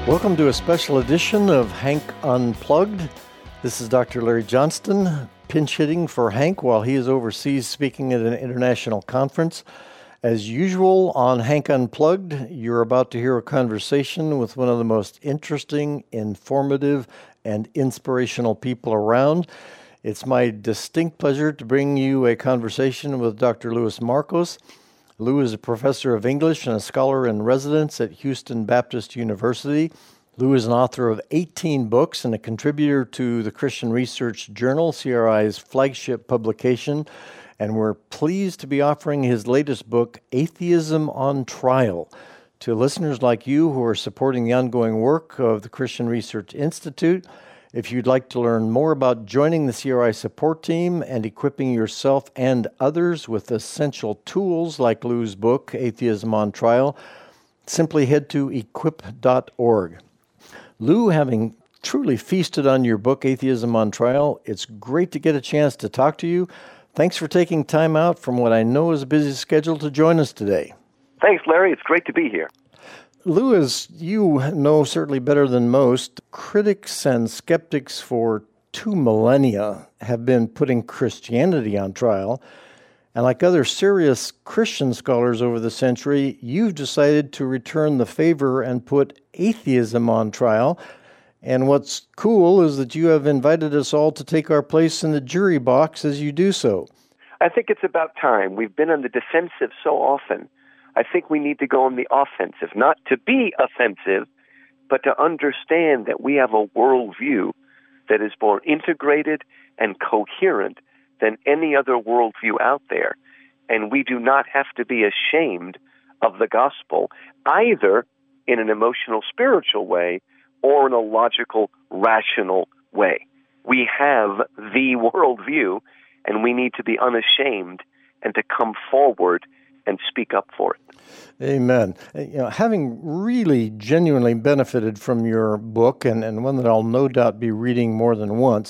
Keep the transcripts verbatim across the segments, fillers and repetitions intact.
Welcome to a special edition of Hank Unplugged. This is Doctor Larry Johnston, pinch hitting for Hank while he is overseas speaking at an international conference. As usual on Hank Unplugged, you're about to hear a conversation with one of the most interesting, informative, and inspirational people around. It's my distinct pleasure to bring you a conversation with Doctor Louis Markos. Lou is a professor of English and a scholar in residence at Houston Baptist University. Lou is an author of eighteen books and a contributor to the Christian Research Journal, C R I's flagship publication. And we're pleased to be offering his latest book, Atheism on Trial, to listeners like you who are supporting the ongoing work of the Christian Research Institute. If you'd like to learn more about joining the C R I support team and equipping yourself and others with essential tools like Lou's book, Atheism on Trial, simply head to equip dot org. Lou, having truly feasted on your book, Atheism on Trial, it's great to get a chance to talk to you. Thanks for taking time out from what I know is a busy schedule to join us today. Thanks, Larry. It's great to be here. Lou, as you know certainly better than most, critics and skeptics for two millennia have been putting Christianity on trial. And like other serious Christian scholars over the century, you've decided to return the favor and put atheism on trial. And what's cool is that you have invited us all to take our place in the jury box as you do so. I think it's about time. We've been on the defensive so often. I think we need to go on the offensive, not to be offensive, but to understand that we have a worldview that is more integrated and coherent than any other worldview out there. And we do not have to be ashamed of the gospel, either in an emotional, spiritual way or in a logical, rational way. We have the worldview, and we need to be unashamed and to come forward and speak up for it. Amen. You know, having really genuinely benefited from your book, and, and one that I'll no doubt be reading more than once,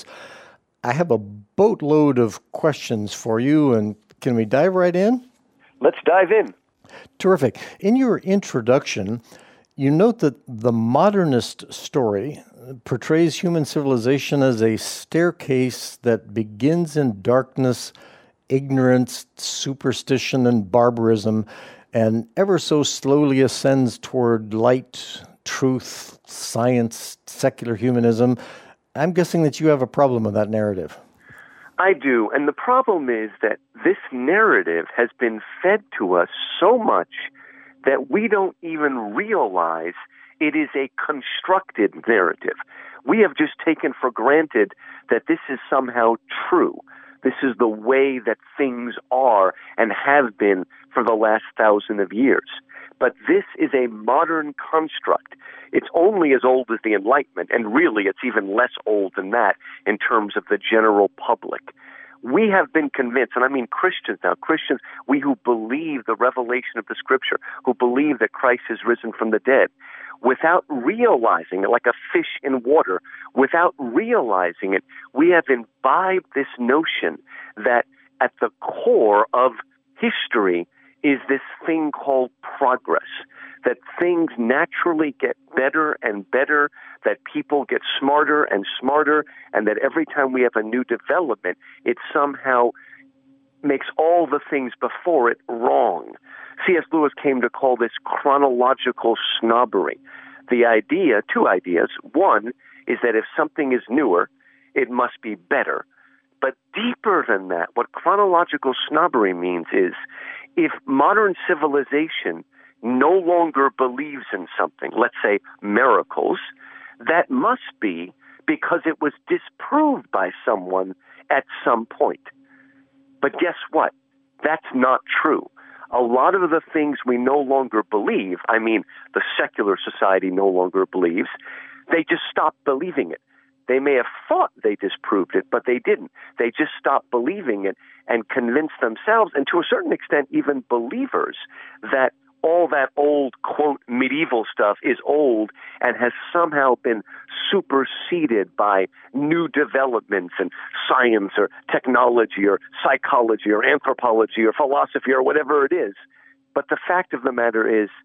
I have a boatload of questions for you, and can we dive right in? Let's dive in. Terrific. In your introduction, you note that the modernist story portrays human civilization as a staircase that begins in darkness, ignorance, superstition, and barbarism, and ever so slowly ascends toward light, truth, science, secular humanism. I'm guessing that you have a problem with that narrative. I do, and the problem is that this narrative has been fed to us so much that we don't even realize it is a constructed narrative. We have just taken for granted that this is somehow true. This is the way that things are and have been for the last thousand of years. But this is a modern construct. It's only as old as the Enlightenment, and really it's even less old than that in terms of the general public. We have been convinced, and I mean Christians now, Christians, we who believe the revelation of the Scripture, who believe that Christ is risen from the dead, without realizing it, like a fish in water, without realizing it, we have imbibed this notion that at the core of history is this thing called progress, that things naturally get better and better, that people get smarter and smarter, and that every time we have a new development, it somehow makes all the things before it wrong. C S Lewis came to call this chronological snobbery. The idea, two ideas. One is that if something is newer, it must be better. But deeper than that, what chronological snobbery means is if modern civilization no longer believes in something, let's say miracles, that must be because it was disproved by someone at some point. But guess what? That's not true. A lot of the things we no longer believe, I mean, the secular society no longer believes, they just stopped believing it. They may have thought they disproved it, but they didn't. They just stopped believing it and convinced themselves, and to a certain extent even believers, that all that old, quote, medieval stuff is old and has somehow been superseded by new developments in science or technology or psychology or anthropology or philosophy or whatever it is. But the fact of the matter is,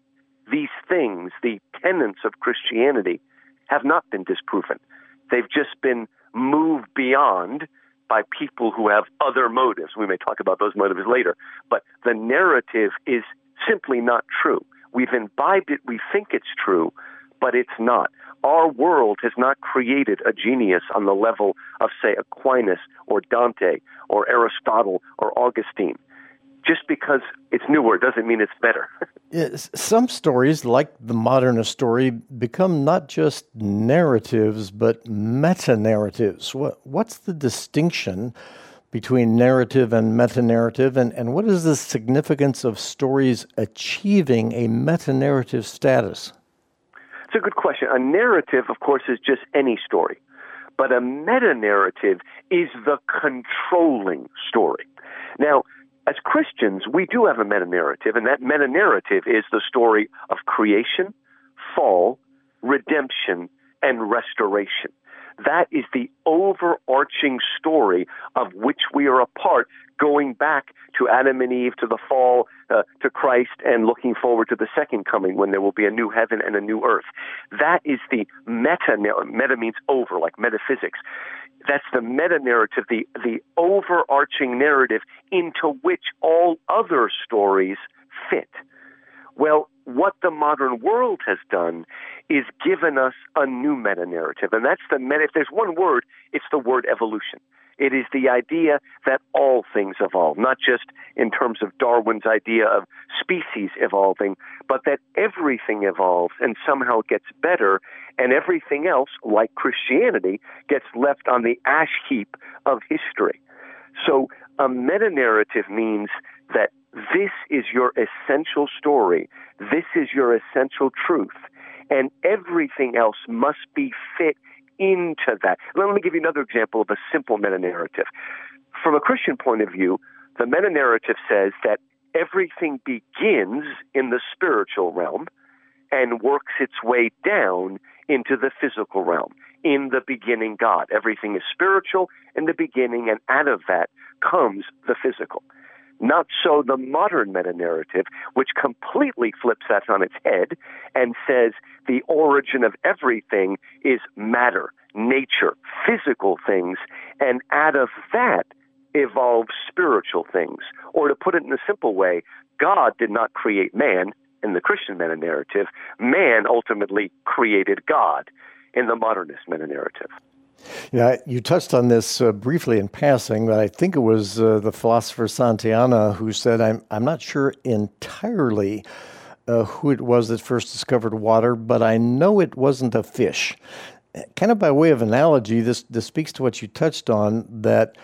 these things, the tenets of Christianity, have not been disproven. They've just been moved beyond by people who have other motives. We may talk about those motives later, but the narrative is simply not true. We've imbibed it, we think it's true, but it's not. Our world has not created a genius on the level of, say, Aquinas or Dante or Aristotle or Augustine. Just because it's newer doesn't mean it's better. Yes, some stories, like the modernist story, become not just narratives, but meta-narratives. What, what's the distinction between narrative and meta-narrative, and, and what is the significance of stories achieving a meta-narrative status? It's a good question. A narrative, of course, is just any story, but a meta-narrative is the controlling story. Now, as Christians, we do have a meta-narrative, and that meta-narrative is the story of creation, fall, redemption, and restoration. That is the overarching story of which we are a part, going back to Adam and Eve, to the fall, uh, to Christ, and looking forward to the second coming when there will be a new heaven and a new earth. That is the meta. Meta means over, like metaphysics. That's the meta-narrative, the, the overarching narrative into which all other stories fit. Well, what the modern world has done is given us a new meta-narrative, and that's the meta. If there's one word, it's the word evolution. It is the idea that all things evolve, not just in terms of Darwin's idea of species evolving, but that everything evolves and somehow gets better, and everything else, like Christianity, gets left on the ash heap of history. So a meta-narrative means that this is your essential story, this is your essential truth, and everything else must be fit into that. Let me give you another example of a simple meta-narrative. From a Christian point of view, the meta-narrative says that everything begins in the spiritual realm and works its way down into the physical realm. In the beginning, God. Everything is spiritual in the beginning, and out of that comes the physical. Not so the modern meta-narrative, which completely flips that on its head and says the origin of everything is matter, nature, physical things, and out of that evolve spiritual things. Or to put it in a simple way, God did not create man in the Christian meta-narrative. Man ultimately created God in the modernist meta-narrative. Yeah, you touched on this uh, briefly in passing, but I think it was uh, the philosopher Santayana who said, I'm, I'm not sure entirely uh, who it was that first discovered water, but I know it wasn't a fish. Kind of by way of analogy, this, this speaks to what you touched on, that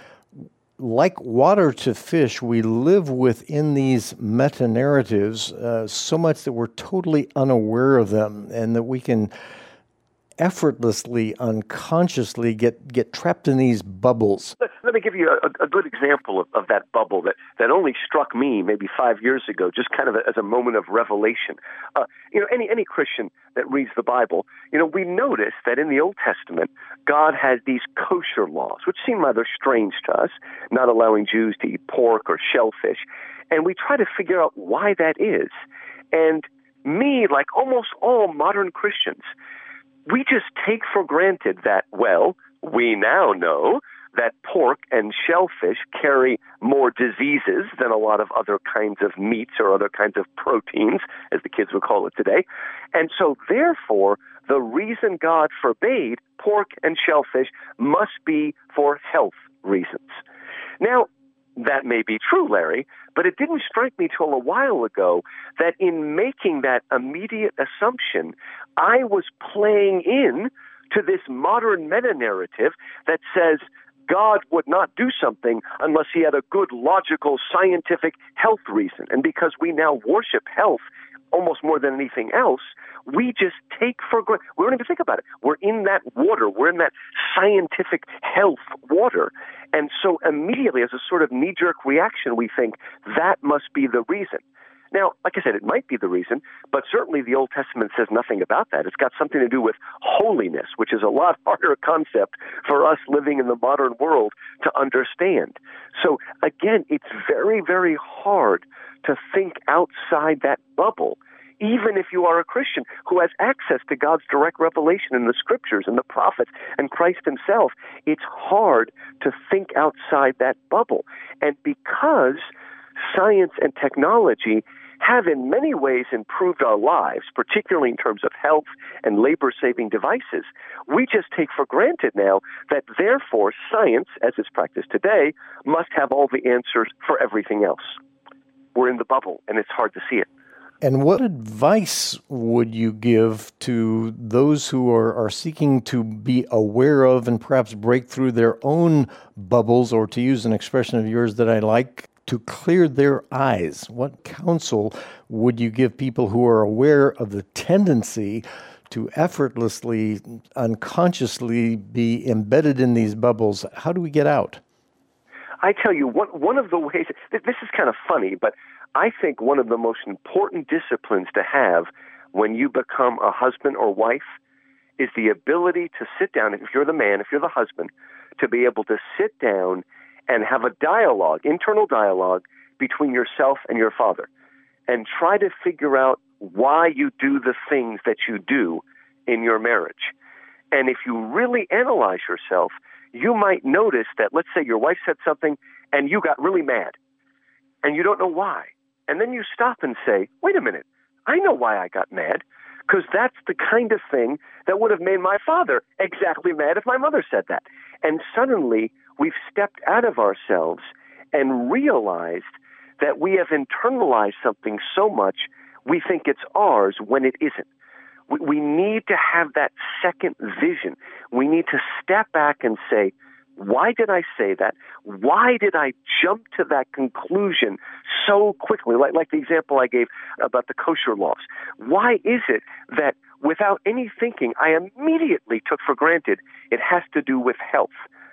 like water to fish, we live within these meta-narratives uh, so much that we're totally unaware of them, and that we can effortlessly, unconsciously get, get trapped in these bubbles. Let, let me give you a, a good example of, of that bubble that, that only struck me maybe five years ago, just kind of a, as a moment of revelation. Uh, you know, any, any Christian that reads the Bible, you know, we notice that in the Old Testament, God has these kosher laws, which seem rather strange to us, not allowing Jews to eat pork or shellfish. And we try to figure out why that is. And me, like almost all modern Christians, we just take for granted that, well, we now know that pork and shellfish carry more diseases than a lot of other kinds of meats or other kinds of proteins, as the kids would call it today. And so, therefore, the reason God forbade pork and shellfish must be for health reasons. Now, that may be true, Larry, but it didn't strike me till a while ago that in making that immediate assumption, I was playing in to this modern meta-narrative that says God would not do something unless he had a good, logical, scientific health reason. And because we now worship health almost more than anything else, we just take for granted. We don't even think about it. We're in that water. We're in that scientific health water. And so immediately, as a sort of knee-jerk reaction, we think that must be the reason. Now, like I said, it might be the reason, but certainly the Old Testament says nothing about that. It's got something to do with holiness, which is a lot harder concept for us living in the modern world to understand. So again, it's very, very hard to think outside that bubble even if you are a Christian who has access to God's direct revelation in the scriptures and the prophets and Christ himself, it's hard to think outside that bubble. And because science and technology have in many ways improved our lives, particularly in terms of health and labor-saving devices, we just take for granted now that therefore science, as is practiced today, must have all the answers for everything else. We're in the bubble, and it's hard to see it. And what advice would you give to those who are, are seeking to be aware of and perhaps break through their own bubbles, or to use an expression of yours that I like, to clear their eyes? What counsel would you give people who are aware of the tendency to effortlessly, unconsciously be embedded in these bubbles? How do we get out? I tell you, one, one of the ways, this is kind of funny, but I think one of the most important disciplines to have when you become a husband or wife is the ability to sit down, if you're the man, if you're the husband, to be able to sit down and have a dialogue, internal dialogue, between yourself and your father, and try to figure out why you do the things that you do in your marriage. And if you really analyze yourself, you might notice that, let's say your wife said something and you got really mad, and you don't know why. And then you stop and say, wait a minute, I know why I got mad, because that's the kind of thing that would have made my father exactly mad if my mother said that. And suddenly, we've stepped out of ourselves and realized that we have internalized something so much we think it's ours when it isn't. We, we need to have that second vision. We need to step back and say, why did I say that? Why did I jump to that conclusion so quickly? Like, like the example I gave about the kosher laws. Why is it that without any thinking, I immediately took for granted it has to do with health?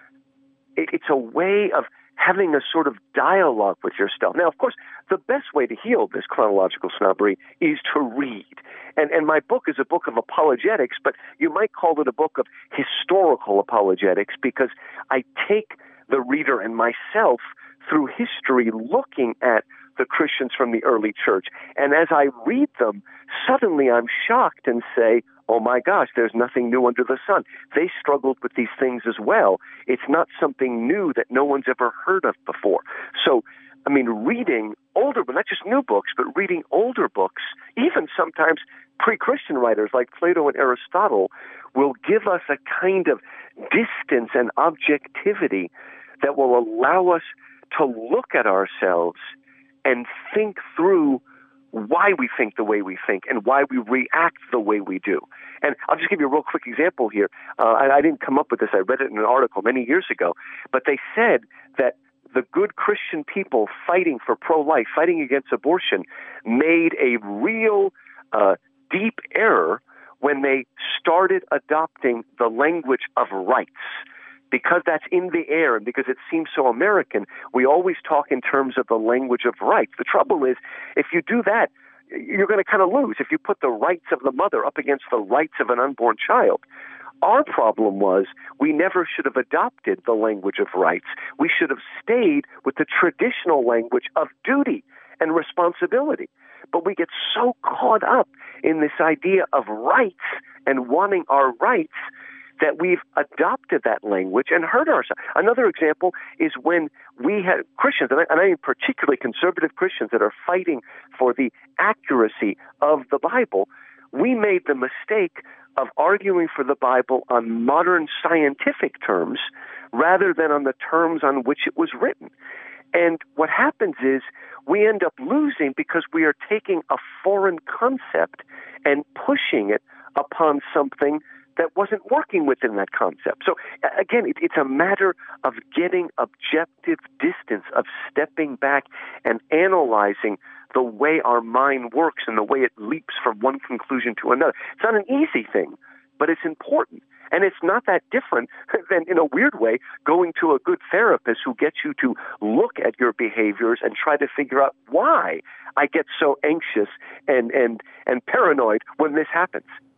It, it's a way of having a sort of dialogue with yourself. Now, of course, the best way to heal this chronological snobbery is to read. And, and my book is a book of apologetics, but you might call it a book of historical apologetics, because I take the reader and myself through history looking at the Christians from the early church. And as I read them, suddenly I'm shocked and say, oh my gosh, there's nothing new under the sun. They struggled with these things as well. It's not something new that no one's ever heard of before. So, I mean, reading older, but not just new books, but reading older books, even sometimes pre-Christian writers like Plato and Aristotle, will give us a kind of distance and objectivity that will allow us to look at ourselves and think through why we think the way we think and why we react the way we do. And I'll just give you a real quick example here. Uh, I, I didn't come up with this. I read it in an article many years ago. But they said that the good Christian people fighting for pro-life, fighting against abortion, made a real uh, deep error when they started adopting the language of rights. Because that's in the air and because it seems so American, we always talk in terms of the language of rights. The trouble is, if you do that, you're going to kind of lose. If you put the rights of the mother up against the rights of an unborn child. Our problem was we never should have adopted the language of rights. We should have stayed with the traditional language of duty and responsibility. But we get so caught up in this idea of rights and wanting our rights that we've adopted that language and hurt ourselves. Another example is when we had Christians, and I, and I mean particularly conservative Christians that are fighting for the accuracy of the Bible, we made the mistake of arguing for the Bible on modern scientific terms rather than on the terms on which it was written. And what happens is we end up losing because we are taking a foreign concept and pushing it upon something that wasn't working within that concept. So again, it, it's a matter of getting objective distance, of stepping back and analyzing the way our mind works and the way it leaps from one conclusion to another. It's not an easy thing, but it's important. And it's not that different than, in a weird way, going to a good therapist who gets you to look at your behaviors and try to figure out why I get so anxious and, and, and paranoid when this happens.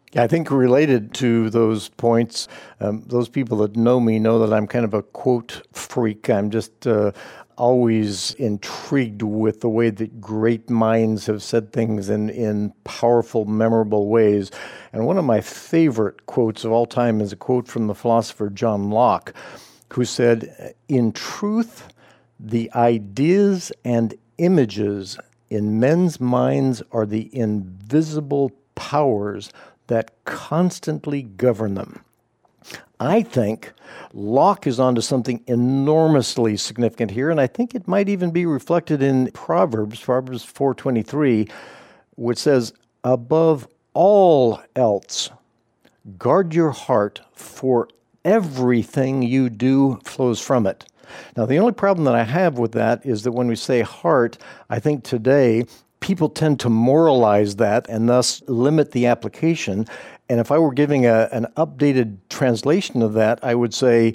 I think related to those points, um, those people that know me know that I'm kind of a quote freak. I'm just uh, always intrigued with the way that great minds have said things in, in powerful, memorable ways. And one of my favorite quotes of all time is a quote from the philosopher John Locke, who said, "In truth, the ideas and images in men's minds are the invisible powers that constantly govern them." I think Locke is onto something enormously significant here, and I think it might even be reflected in Proverbs, Proverbs four twenty-three, which says, "Above all else, guard your heart, for everything you do flows from it." Now, the only problem that I have with that is that when we say heart, I think today people tend to moralize that and thus limit the application. And if I were giving a, an updated translation of that, I would say,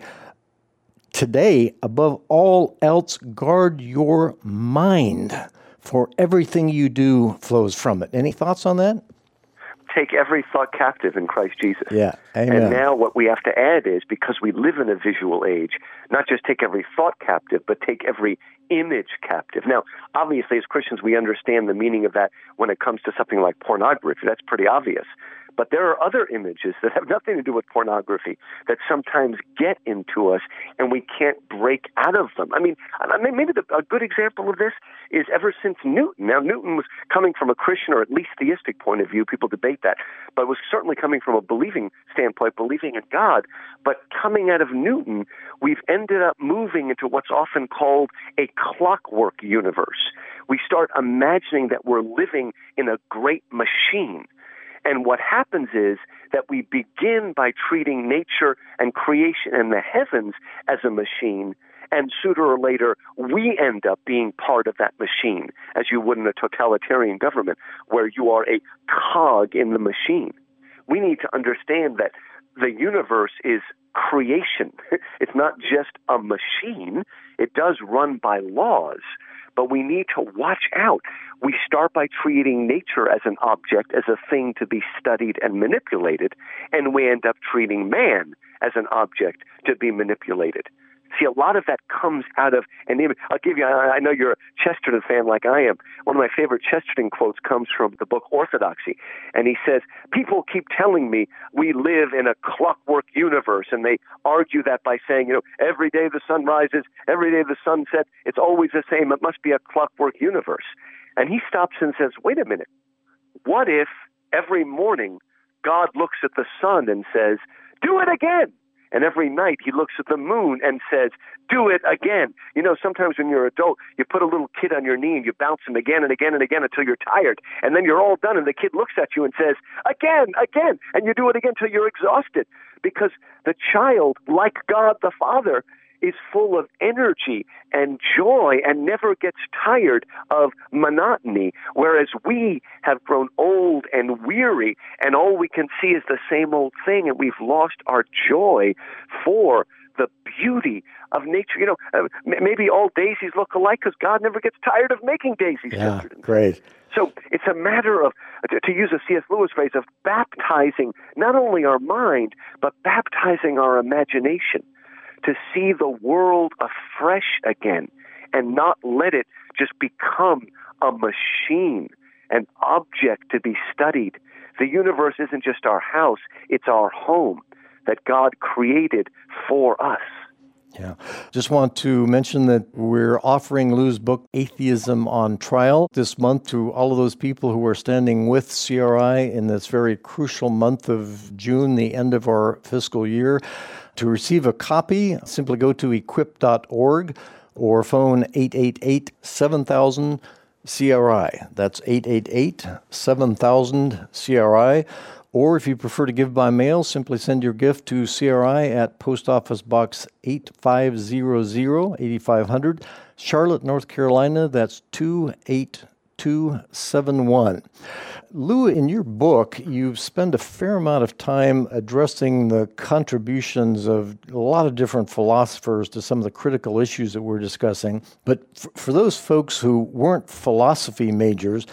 today, above all else, guard your mind, for everything you do flows from it. Any thoughts on that? Take every thought captive in Christ Jesus. Yeah, amen. And now what we have to add is, because we live in a visual age, not just take every thought captive, but take every image captive. Now, obviously, as Christians, we understand the meaning of that when it comes to something like pornography. That's pretty obvious. But there are other images that have nothing to do with pornography that sometimes get into us, and we can't break out of them. I mean, maybe the, a good example of this is ever since Newton. Now, Newton was coming from a Christian or at least theistic point of view. People debate that. But was certainly coming from a believing standpoint, believing in God. But coming out of Newton, we've ended up moving into what's often called a clockwork universe. We start imagining that we're living in a great machine. And what happens is that we begin by treating nature and creation and the heavens as a machine, and sooner or later we end up being part of that machine, as you would in a totalitarian government, where you are a cog in the machine. We need to understand that the universe is creation. It's not just a machine. It does run by laws, but we need to watch out. We start by treating nature as an object, as a thing to be studied and manipulated, and we end up treating man as an object to be manipulated. See, a lot of that comes out of an image. I'll give you, I know you're a Chesterton fan like I am. One of my favorite Chesterton quotes comes from the book Orthodoxy. And he says, people keep telling me we live in a clockwork universe. And they argue that by saying, you know, every day the sun rises, every day the sun sets, it's always the same. It must be a clockwork universe. And he stops and says, wait a minute. What if every morning God looks at the sun and says, do it again? And every night he looks at the moon and says, do it again. You know, sometimes when you're an adult, you put a little kid on your knee and you bounce him again and again and again until you're tired. And then you're all done and the kid looks at you and says, again, again. And you do it again until you're exhausted. Because the child, like God the Father, is full of energy and joy and never gets tired of monotony, whereas we have grown old and weary, and all we can see is the same old thing, and we've lost our joy for the beauty of nature. You know, uh, maybe all daisies look alike because God never gets tired of making daisies. Yeah, great. So it's a matter of, to use a C S Lewis phrase, of baptizing not only our mind, but baptizing our imagination, to see the world afresh again and not let it just become a machine, an object to be studied. The universe isn't just our house, it's our home that God created for us. Yeah. Just want to mention that we're offering Lou's book, Atheism on Trial, this month to all of those people who are standing with C R I in this very crucial month of June, the end of our fiscal year. To receive a copy, simply go to equip dot org or phone eight eight eight, seven thousand, C R I. That's eight eight eight, seven thousand, C R I. Or if you prefer to give by mail, simply send your gift to C R I at Post Office Box eight five zero zero, eighty-five hundred, Charlotte, North Carolina. That's two eight two seven one. Lou, in your book, you spend a fair amount of time addressing the contributions of a lot of different philosophers to some of the critical issues that we're discussing. But f- for those folks who weren't philosophy majors,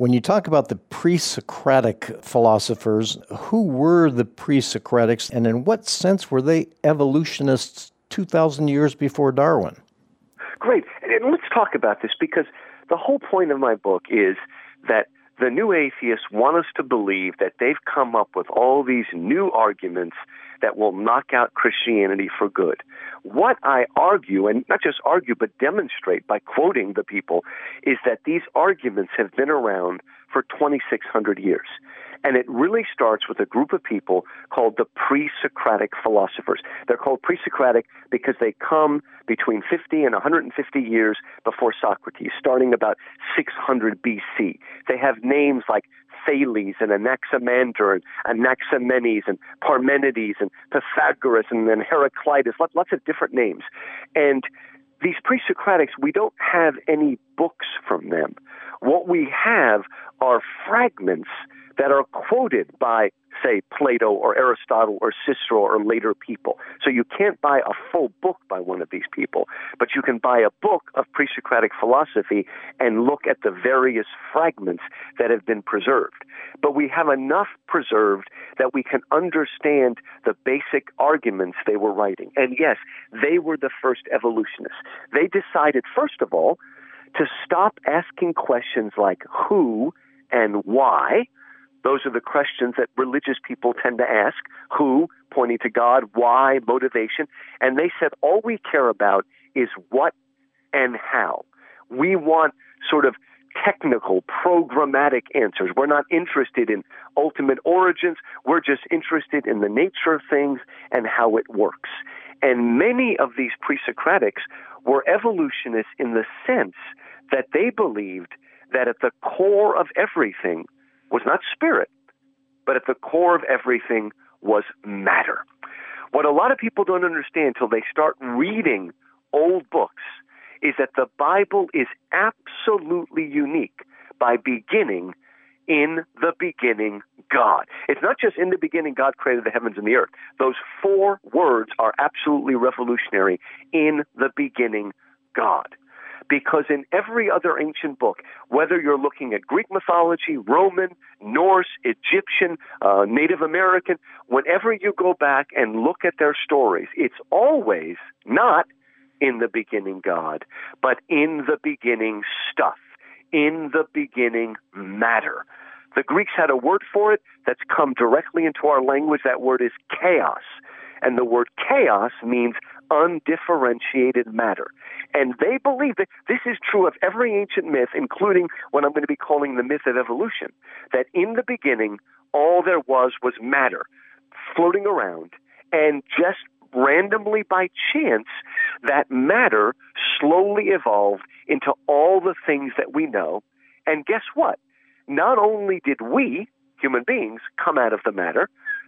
When you talk about the pre-Socratic philosophers, who were the pre-Socratics, and in what sense were they evolutionists two thousand years before Darwin? Great. And let's talk about this, because the whole point of my book is that the new atheists want us to believe that they've come up with all these new arguments that will knock out Christianity for good. What I argue, and not just argue, but demonstrate by quoting the people, is that these arguments have been around for twenty-six hundred years. And it really starts with a group of people called the pre-Socratic philosophers. They're called pre-Socratic because they come between fifty and one hundred fifty years before Socrates, starting about six hundred B C. They have names like Thales and Anaximander and Anaximenes and Parmenides and Pythagoras and then Heraclitus, lots of different names. And these pre-Socratics, we don't have any books from them. What we have are fragments that are quoted by, say, Plato or Aristotle or Cicero or later people. So you can't buy a full book by one of these people, but you can buy a book of pre-Socratic philosophy and look at the various fragments that have been preserved. But we have enough preserved that we can understand the basic arguments they were writing. And yes, they were the first evolutionists. They decided, first of all, to stop asking questions like who and why. Those are the questions that religious people tend to ask. Who, pointing to God, why, motivation. And they said, all we care about is what and how. We want sort of technical, programmatic answers. We're not interested in ultimate origins. We're just interested in the nature of things and how it works. And many of these pre-Socratics were evolutionists in the sense that they believed that at the core of everything was not spirit, but at the core of everything was matter. What a lot of people don't understand until they start reading old books is that the Bible is absolutely unique by beginning, in the beginning, God. It's not just in the beginning God created the heavens and the earth. Those four words are absolutely revolutionary. In the beginning, God. Because in every other ancient book, whether you're looking at Greek mythology, Roman, Norse, Egyptian, uh, Native American, whenever you go back and look at their stories, it's always not in the beginning God, but in the beginning stuff, in the beginning matter. The Greeks had a word for it that's come directly into our language. That word is chaos. And the word chaos means undifferentiated matter. And they believe that this is true of every ancient myth, including what I'm going to be calling the myth of evolution, that in the beginning, all there was was matter floating around, and just randomly by chance, that matter slowly evolved into all the things that we know. And guess what? Not only did we, human beings, come out of the matter,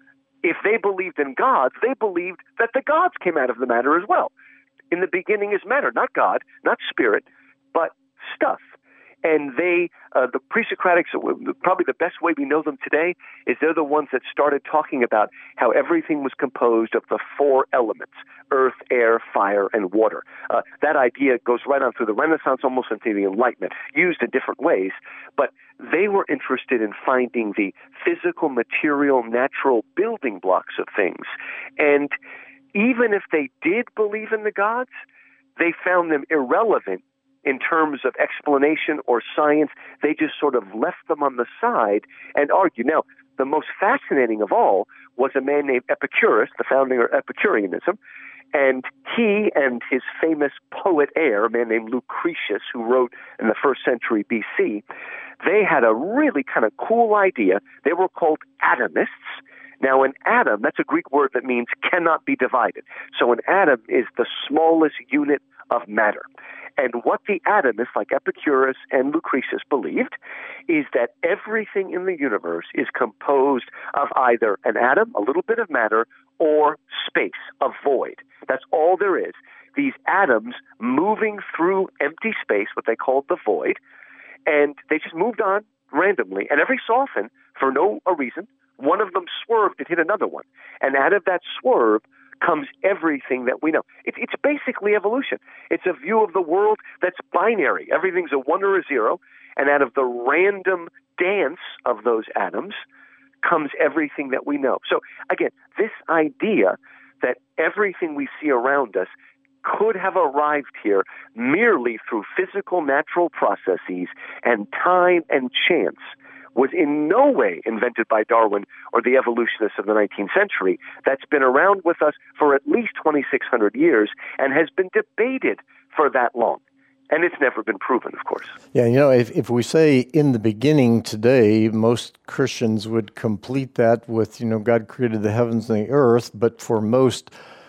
if they believed in gods, they believed that the gods came out of the matter as well. In the beginning is matter, not God, not spirit, but stuff. And they, uh, the pre-Socratics, probably the best way we know them today is they're the ones that started talking about how everything was composed of the four elements, earth, air, fire, and water. Uh, that idea goes right on through the Renaissance, almost into the Enlightenment, used in different ways. But they were interested in finding the physical, material, natural building blocks of things. And even if they did believe in the gods, they found them irrelevant in terms of explanation or science. They just sort of left them on the side and argued. Now, the most fascinating of all was a man named Epicurus, the founder of Epicureanism, and he and his famous poet heir, a man named Lucretius, who wrote in the first century B C, they had a really kind of cool idea. They were called atomists. Now, an atom, that's a Greek word that means cannot be divided. So an atom is the smallest unit of matter. And what the atomists, like Epicurus and Lucretius, believed is that everything in the universe is composed of either an atom, a little bit of matter, or space, a void. That's all there is. These atoms moving through empty space, what they called the void, and they just moved on randomly. And every so often, for no reason, one of them swerved and hit another one. And out of that swerve, comes everything that we know. It, it's basically evolution. It's a view of the world that's binary. Everything's a one or a zero, and out of the random dance of those atoms comes everything that we know. So again, this idea that everything we see around us could have arrived here merely through physical natural processes and time and chance was in no way invented by Darwin or the evolutionists of the nineteenth century. That's been around with us for at least twenty-six hundred years and has been debated for that long. And it's never been proven, of course. Yeah, you know, if, if we say in the beginning today, most Christians would complete that with, you know, God created the heavens and the earth. But for most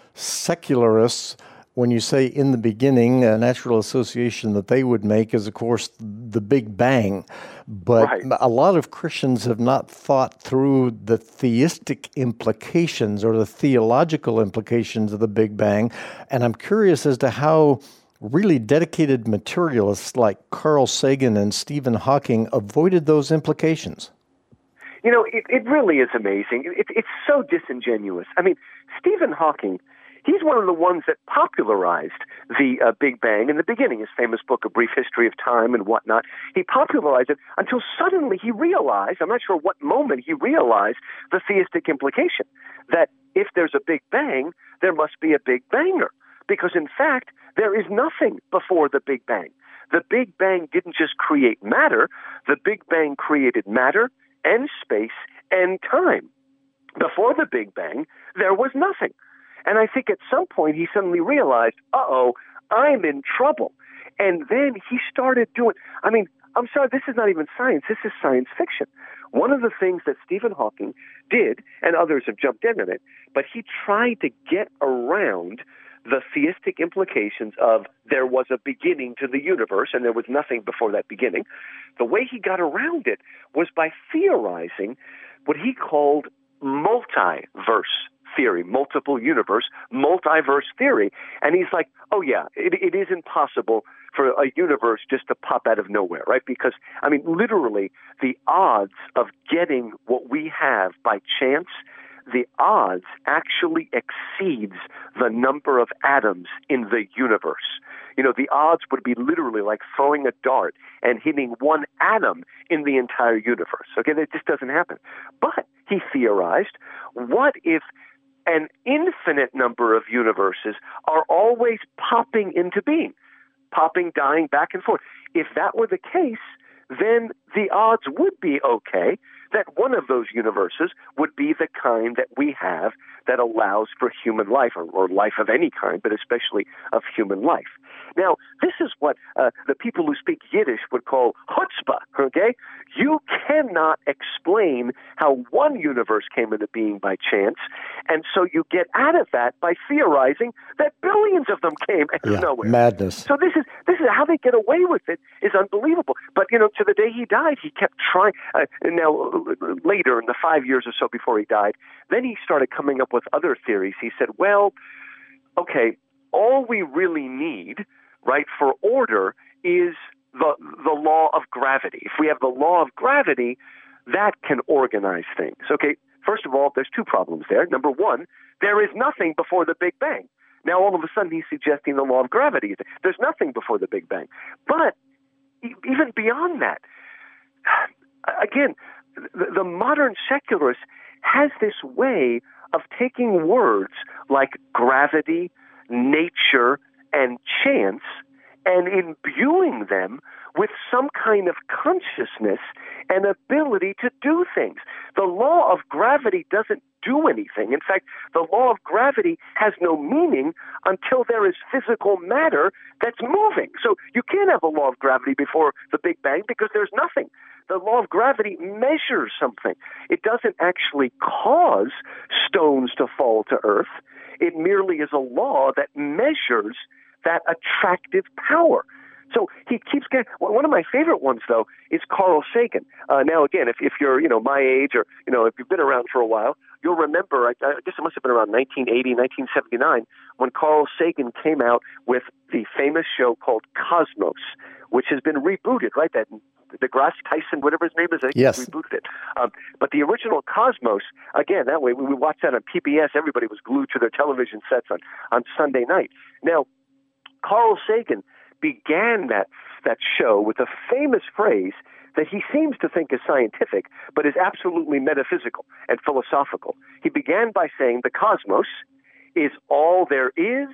secularists, when you say in the beginning, a natural association that they would make is, of course, the Big Bang. But right. a lot of Christians have not thought through the theistic implications or the theological implications of the Big Bang. And I'm curious as to how really dedicated materialists like Carl Sagan and Stephen Hawking avoided those implications. You know, it, it really is amazing. It, it's so disingenuous. I mean, Stephen Hawking, he's one of the ones that popularized the uh, Big Bang in the beginning, his famous book, A Brief History of Time and whatnot. He popularized it until suddenly he realized, I'm not sure what moment he realized, the theistic implication, that if there's a Big Bang, there must be a Big Banger. Because, in fact, there is nothing before the Big Bang. The Big Bang didn't just create matter. The Big Bang created matter and space and time. Before the Big Bang, there was nothing. And I think at some point he suddenly realized, uh-oh, I'm in trouble. And then he started doing, I mean, I'm sorry, this is not even science. This is science fiction. One of the things that Stephen Hawking did, and others have jumped in on it, but he tried to get around the theistic implications of there was a beginning to the universe and there was nothing before that beginning. The way he got around it was by theorizing what he called multiverse theory, multiple universe, multiverse theory. And he's like, oh yeah, it, it is impossible for a universe just to pop out of nowhere, right? Because, I mean, literally, the odds of getting what we have by chance, the odds actually exceeds the number of atoms in the universe. You know, the odds would be literally like throwing a dart and hitting one atom in the entire universe. Okay, that just doesn't happen. But he theorized, what if an infinite number of universes are always popping into being, popping, dying, back and forth? If that were the case, then the odds would be okay that one of those universes would be the kind that we have that allows for human life, or, or life of any kind, but especially of human life. Now, this is what uh, the people who speak Yiddish would call chutzpah, okay? You cannot explain how one universe came into being by chance, and so you get out of that by theorizing that billions of them came out yeah, of nowhere. Madness. So this is this is how they get away with it is unbelievable. But, you know, to the day he died, he kept trying. Uh, and now, later, in the five years or so before he died, then he started coming up with other theories. He said, well, okay, all we really need, right, for order is the the law of gravity. If we have the law of gravity, that can organize things. Okay, first of all, there's two problems there. Number one, there is nothing before the Big Bang. Now, all of a sudden, he's suggesting the law of gravity. There's nothing before the Big Bang. But even beyond that, again, the, the modern secularist has this way of taking words like gravity, nature, and chance and imbuing them with some kind of consciousness and ability to do things. The law of gravity doesn't do anything. In fact, the law of gravity has no meaning until there is physical matter that's moving. So you can't have a law of gravity before the Big Bang because there's nothing. The law of gravity measures something. It doesn't actually cause stones to fall to earth. It merely is a law that measures that attractive power. So he keeps getting, one of my favorite ones, though, is Carl Sagan. Uh, now, again, if, if you're, you know, my age or, you know, if you've been around for a while, you'll remember, I, I guess it must have been around nineteen eighty, nineteen seventy-nine, when Carl Sagan came out with the famous show called Cosmos, which has been rebooted, right? That deGrasse Tyson, whatever his name is. I think yes. he rebooted it. Um, but the original Cosmos, again, that way, when we watched that on P B S, everybody was glued to their television sets on, on Sunday night. Now, Carl Sagan began that that show with a famous phrase that he seems to think is scientific, but is absolutely metaphysical and philosophical. He began by saying the cosmos is all there is,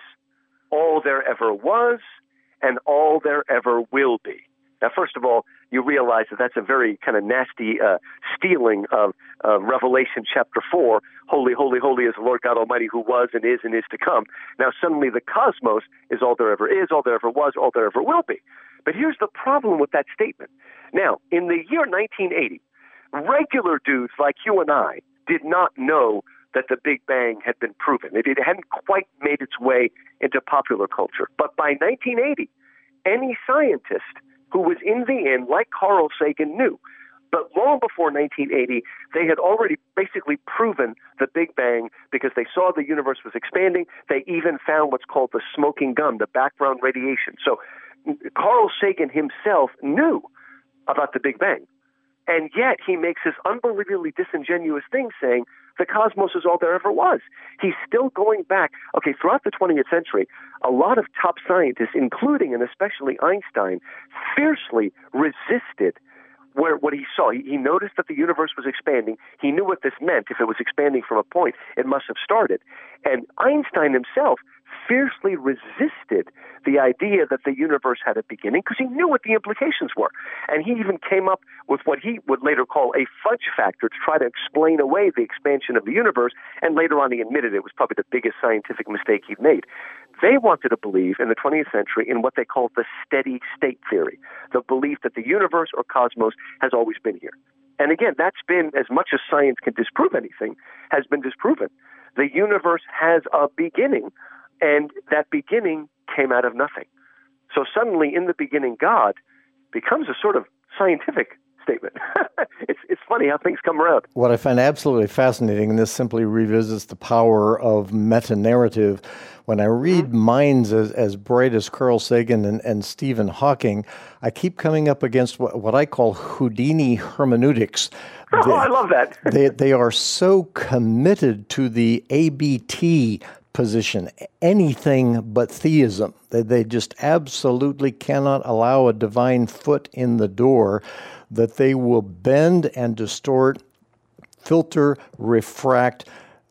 all there ever was, and all there ever will be. Now, first of all, you realize that that's a very kind of nasty uh, stealing of uh, Revelation chapter four, holy, holy, holy is the Lord God Almighty who was and is and is to come. Now, suddenly the cosmos is all there ever is, all there ever was, all there ever will be. But here's the problem with that statement. Now, in the year nineteen eighty, regular dudes like you and I did not know that the Big Bang had been proven. It, it hadn't quite made its way into popular culture. But by nineteen eighty, any scientist who was in the inn, like Carl Sagan, knew. But long before nineteen eighty, they had already basically proven the Big Bang because they saw the universe was expanding. They even found what's called the smoking gun, the background radiation. So Carl Sagan himself knew about the Big Bang. And yet he makes this unbelievably disingenuous thing saying the cosmos is all there ever was. He's still going back. Okay, throughout the twentieth century, a lot of top scientists, including and especially Einstein, fiercely resisted where what he saw. He, he noticed that the universe was expanding. He knew what this meant. If it was expanding from a point, it must have started. And Einstein himself fiercely resisted the idea that the universe had a beginning because he knew what the implications were. And he even came up with what he would later call a fudge factor to try to explain away the expansion of the universe. And later on, he admitted it was probably the biggest scientific mistake he'd made. They wanted to believe in the twentieth century in what they called the steady state theory, the belief that the universe or cosmos has always been here. And again, that's been, as much as science can disprove anything, has been disproven. The universe has a beginning, and that beginning came out of nothing. So suddenly, in the beginning, God becomes a sort of scientific statement. it's it's funny how things come around. What I find absolutely fascinating, and this simply revisits the power of meta-narrative, when I read mm-hmm. minds as, as bright as Carl Sagan and, and Stephen Hawking, I keep coming up against what, what I call Houdini hermeneutics. Oh, they, I love that. they, they are so committed to the A B T position, anything but theism. They, they just absolutely cannot allow a divine foot in the door, that they will bend and distort, filter, refract,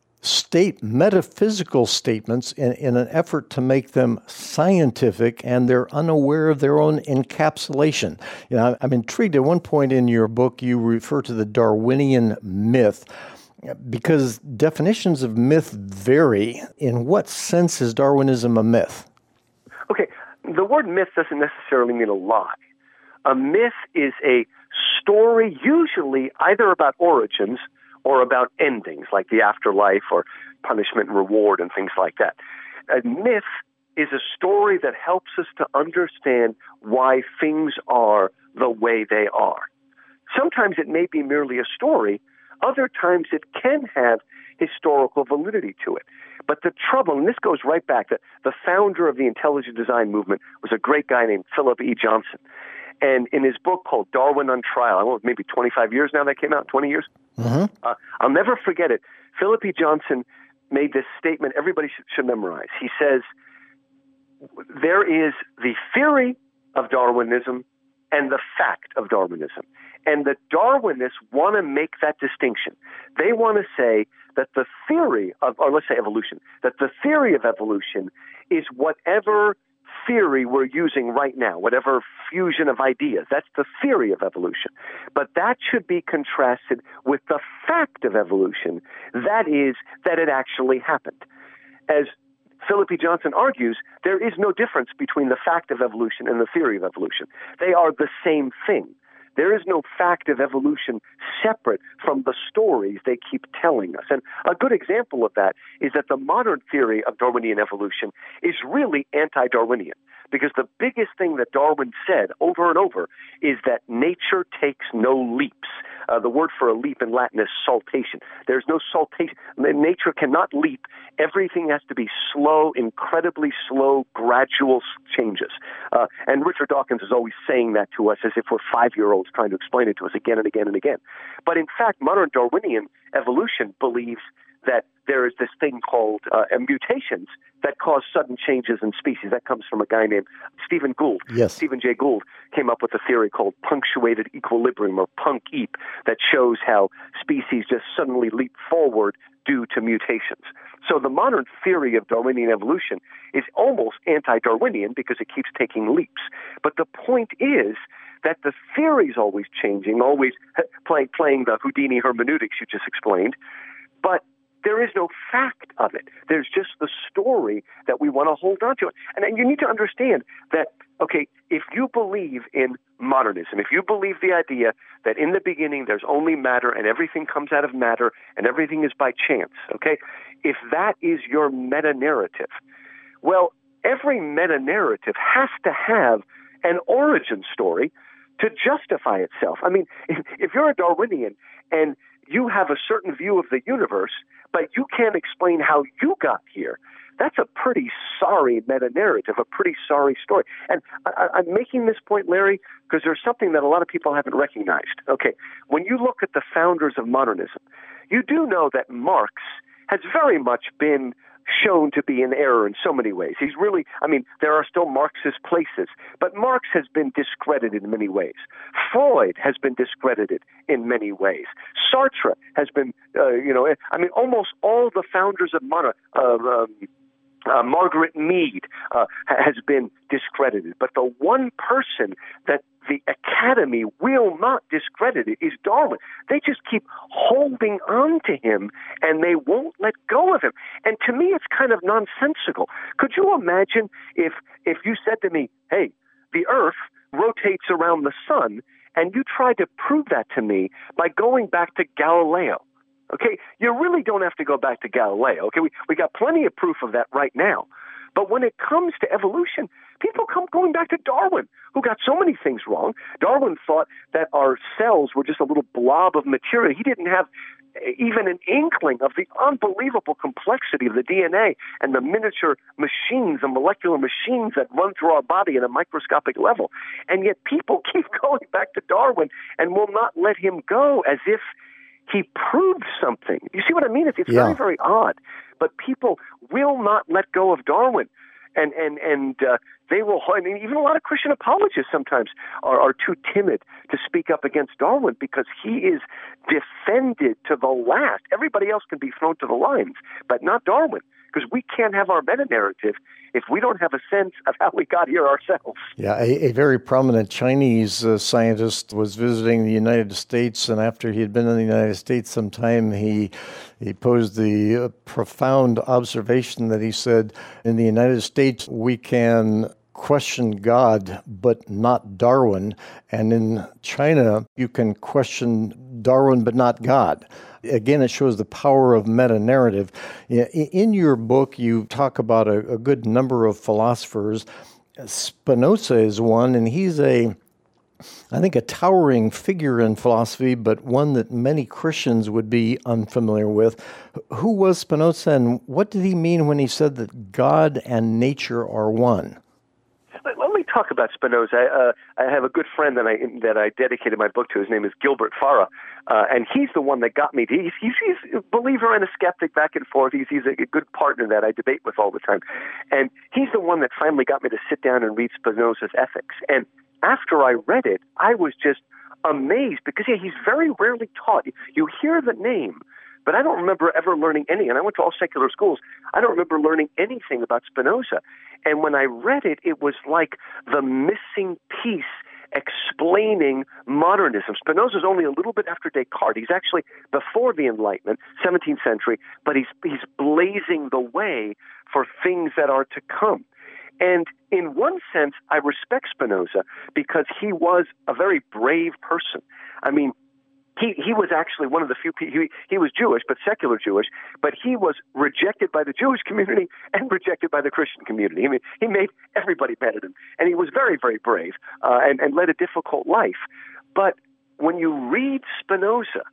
state metaphysical statements in, in an effort to make them scientific, and they're unaware of their own encapsulation. You know, I'm intrigued. At one point in your book, you refer to the Darwinian myth, because definitions of myth vary. In what sense is Darwinism a myth? Okay, the word myth doesn't necessarily mean a lie. A myth is a story usually either about origins or about endings, like the afterlife or punishment and reward and things like that. A myth is a story that helps us to understand why things are the way they are. Sometimes it may be merely a story. Other times it can have historical validity to it. But the trouble, and this goes right back, that the founder of the intelligent design movement was a great guy named Philip E. Johnson. And in his book called Darwin on Trial, I don't know, maybe twenty-five years now that came out, twenty years? Mm-hmm. Uh, I'll never forget it. Philip E. Johnson made this statement everybody should, should memorize. He says, there is the theory of Darwinism and the fact of Darwinism. And the Darwinists want to make that distinction. They want to say that the theory of, or let's say evolution, that the theory of evolution is whatever theory we're using right now, whatever fusion of ideas. That's the theory of evolution. But that should be contrasted with the fact of evolution. That is, that it actually happened. As Philip E. Johnson argues, there is no difference between the fact of evolution and the theory of evolution. They are the same thing. There is no fact of evolution separate from the stories they keep telling us. And a good example of that is that the modern theory of Darwinian evolution is really anti-Darwinian, because the biggest thing that Darwin said over and over is that nature takes no leaps. Uh, the word for a leap in Latin is saltation. There's no saltation. Nature cannot leap. Everything has to be slow, incredibly slow, gradual changes. Uh, and Richard Dawkins is always saying that to us as if we're five-year-olds trying to explain it to us again and again and again. But in fact, modern Darwinian evolution believes that there is this thing called uh, mutations that cause sudden changes in species. That comes from a guy named Stephen Gould. Yes. Stephen Jay Gould came up with a theory called punctuated equilibrium, or punk-eep, that shows how species just suddenly leap forward due to mutations. So the modern theory of Darwinian evolution is almost anti-Darwinian because it keeps taking leaps. But the point is that the theory is always changing, always play, playing the Houdini hermeneutics you just explained, but there is no fact of it. There's just the story that we want to hold on to. And, and you need to understand that, okay, if you believe in modernism, if you believe the idea that in the beginning there's only matter and everything comes out of matter and everything is by chance, okay, if that is your meta-narrative, well, every meta-narrative has to have an origin story to justify itself. I mean, if, if you're a Darwinian and you have a certain view of the universe, but you can't explain how you got here, that's a pretty sorry meta-narrative, a pretty sorry story. And I, I'm making this point, Larry, because there's something that a lot of people haven't recognized. Okay, when you look at the founders of modernism, you do know that Marx has very much been shown to be in error in so many ways. He's really, I mean, there are still Marxist places, but Marx has been discredited in many ways. Freud has been discredited in many ways. Sartre has been, uh, you know, I mean, almost all the founders of modern, uh, um, Uh, Margaret Mead uh, has been discredited. But the one person that the Academy will not discredit is Darwin. They just keep holding on to him, and they won't let go of him. And to me, it's kind of nonsensical. Could you imagine if if you said to me, hey, the Earth rotates around the sun, and you tried to prove that to me by going back to Galileo? Okay, you really don't have to go back to Galileo. Okay, we, we got plenty of proof of that right now. But when it comes to evolution, people come going back to Darwin, who got so many things wrong. Darwin thought that our cells were just a little blob of material. He didn't have even an inkling of the unbelievable complexity of the D N A and the miniature machines, the molecular machines that run through our body at a microscopic level. And yet people keep going back to Darwin and will not let him go as if he proved something. You see what I mean? It's, it's yeah. very, very odd. But people will not let go of Darwin. And and and uh, they will, I mean, even a lot of Christian apologists sometimes are, are too timid to speak up against Darwin because he is defended to the last. Everybody else can be thrown to the lions, but not Darwin, because we can't have our meta-narrative if we don't have a sense of how we got here ourselves. Yeah, a, a very prominent Chinese uh, scientist was visiting the United States, and after he had been in the United States some time, he he posed the uh, profound observation that he said, in the United States, we can question God, but not Darwin. And in China, you can question Darwin, but not God. Again, it shows the power of meta-narrative. In your book, you talk about a, a good number of philosophers. Spinoza is one, and he's a, I think, a towering figure in philosophy, but one that many Christians would be unfamiliar with. Who was Spinoza, and what did he mean when he said that God and nature are one? Let me talk about Spinoza. Uh, I have a good friend that I that I dedicated my book to. His name is Gilbert Farah, uh, and he's the one that got me. To, he's, he's, he's a believer and a skeptic back and forth. He's, he's a good partner that I debate with all the time. And he's the one that finally got me to sit down and read Spinoza's Ethics. And after I read it, I was just amazed because yeah, he's very rarely taught. You hear the name, but I don't remember ever learning any. And I went to all secular schools. I don't remember learning anything about Spinoza. And when I read it, it was like the missing piece explaining modernism. Spinoza's only a little bit after Descartes. He's actually before the Enlightenment, seventeenth century, but he's he's blazing the way for things that are to come. And in one sense, I respect Spinoza because he was a very brave person. I mean, He he was actually one of the few people, he, he was Jewish, but secular Jewish, but he was rejected by the Jewish community and rejected by the Christian community. I mean, he made everybody mad at him. And he was very, very brave uh, and, and led a difficult life. But when you read Spinoza,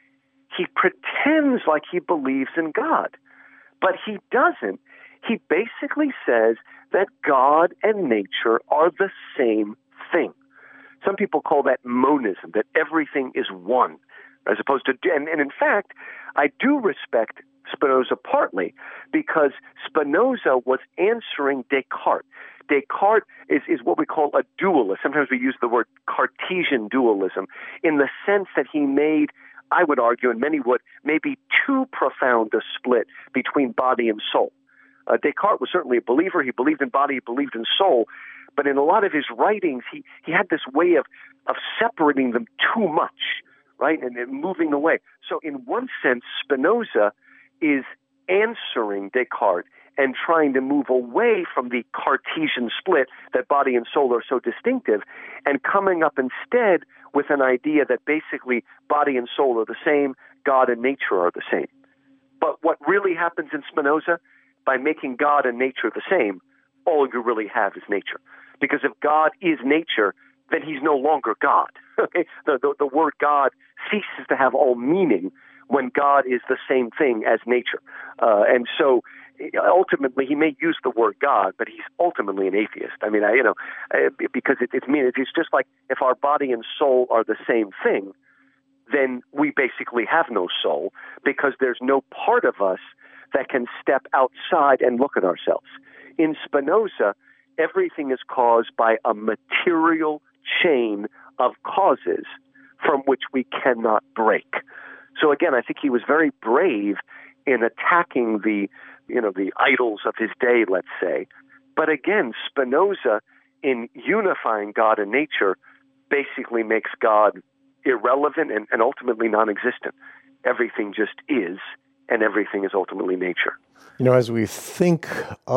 he pretends like he believes in God, but he doesn't. He basically says that God and nature are the same thing. Some people call that monism, that everything is one, as opposed to, and, and in fact, I do respect Spinoza partly because Spinoza was answering Descartes. Descartes is, is what we call a dualist. Sometimes we use the word Cartesian dualism in the sense that he made, I would argue, and many would, maybe too profound a split between body and soul. Uh, Descartes was certainly a believer. He believed in body, he believed in soul. But in a lot of his writings, he, he had this way of, of separating them too much, right, and, and moving away. So in one sense, Spinoza is answering Descartes and trying to move away from the Cartesian split that body and soul are so distinctive, and coming up instead with an idea that basically body and soul are the same, God and nature are the same. But what really happens in Spinoza, by making God and nature the same, all you really have is nature. Because if God is nature, then he's no longer God. Okay? The, the, the word God ceases to have all meaning when God is the same thing as nature. Uh, and so ultimately, he may use the word God, but he's ultimately an atheist. I mean, I, you know, because it, it means it's just like if our body and soul are the same thing, then we basically have no soul because there's no part of us that can step outside and look at ourselves. In Spinoza, everything is caused by a material chain of causes from which we cannot break. So again, I think he was very brave in attacking the, you know, the idols of his day, let's say. But again, Spinoza, in unifying God and nature, basically makes God irrelevant and, and ultimately non-existent. Everything just is, and everything is ultimately nature. You know, as we think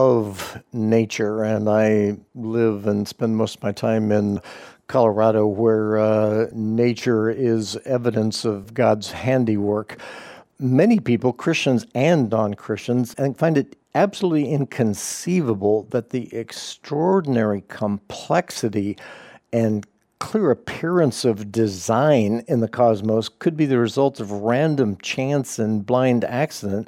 of nature, and I live and spend most of my time in Colorado, where uh, nature is evidence of God's handiwork, many people, Christians and non-Christians, find it absolutely inconceivable that the extraordinary complexity and clear appearance of design in the cosmos could be the result of random chance and blind accident.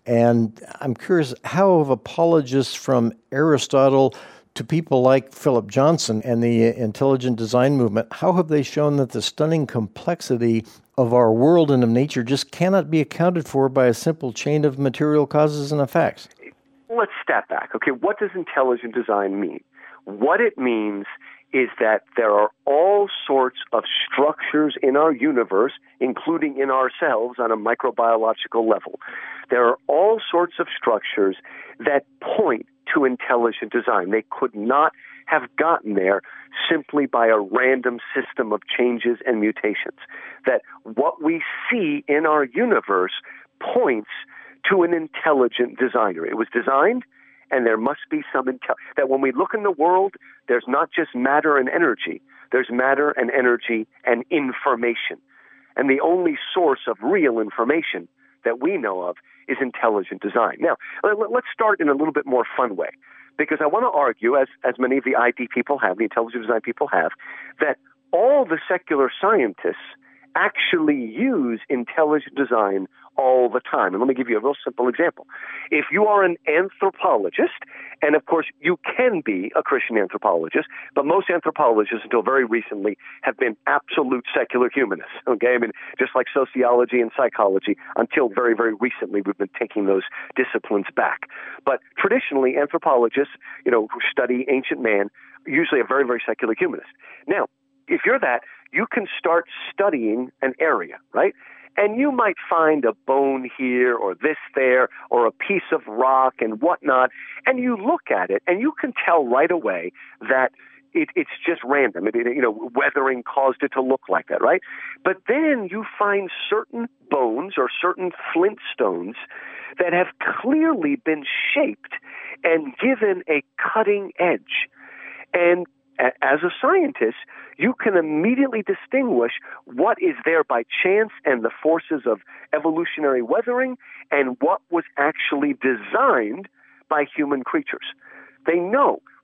And I'm curious, how have apologists from Aristotle to people like Philip Johnson and the intelligent design movement, how have they shown that the stunning complexity of our world and of nature just cannot be accounted for by a simple chain of material causes and effects? Let's step back. Okay, what does intelligent design mean? What it means is that there are all sorts of structures in our universe, including in ourselves on a microbiological level. There are all sorts of structures that point to intelligent design. They could not have gotten there simply by a random system of changes and mutations. That what we see in our universe points to an intelligent designer. It was designed, and there must be some intel. That when we look in the world, there's not just matter and energy. There's matter and energy and information. And the only source of real information that we know of is intelligent design. Now, let's start in a little bit more fun way, because I want to argue, as, as many of the I D people have, the intelligent design people have, that all the secular scientists actually use intelligent design all the time. And let me give you a real simple example. If you are an anthropologist, and of course you can be a Christian anthropologist, but most anthropologists until very recently have been absolute secular humanists, okay? I mean, just like sociology and psychology, until very, very recently we've been taking those disciplines back. But traditionally, anthropologists, you know, who study ancient man, usually a very, very secular humanist. Now, if you're that, you can start studying an area, right? And you might find a bone here or this there or a piece of rock and whatnot, and you look at it and you can tell right away that it, it's just random. It, you know, weathering caused it to look like that, right? But then you find certain bones or certain flint stones that have clearly been shaped and given a cutting edge. And as a scientist, you can immediately distinguish what is there by chance and the forces of evolutionary weathering and what was actually designed by human creatures. They know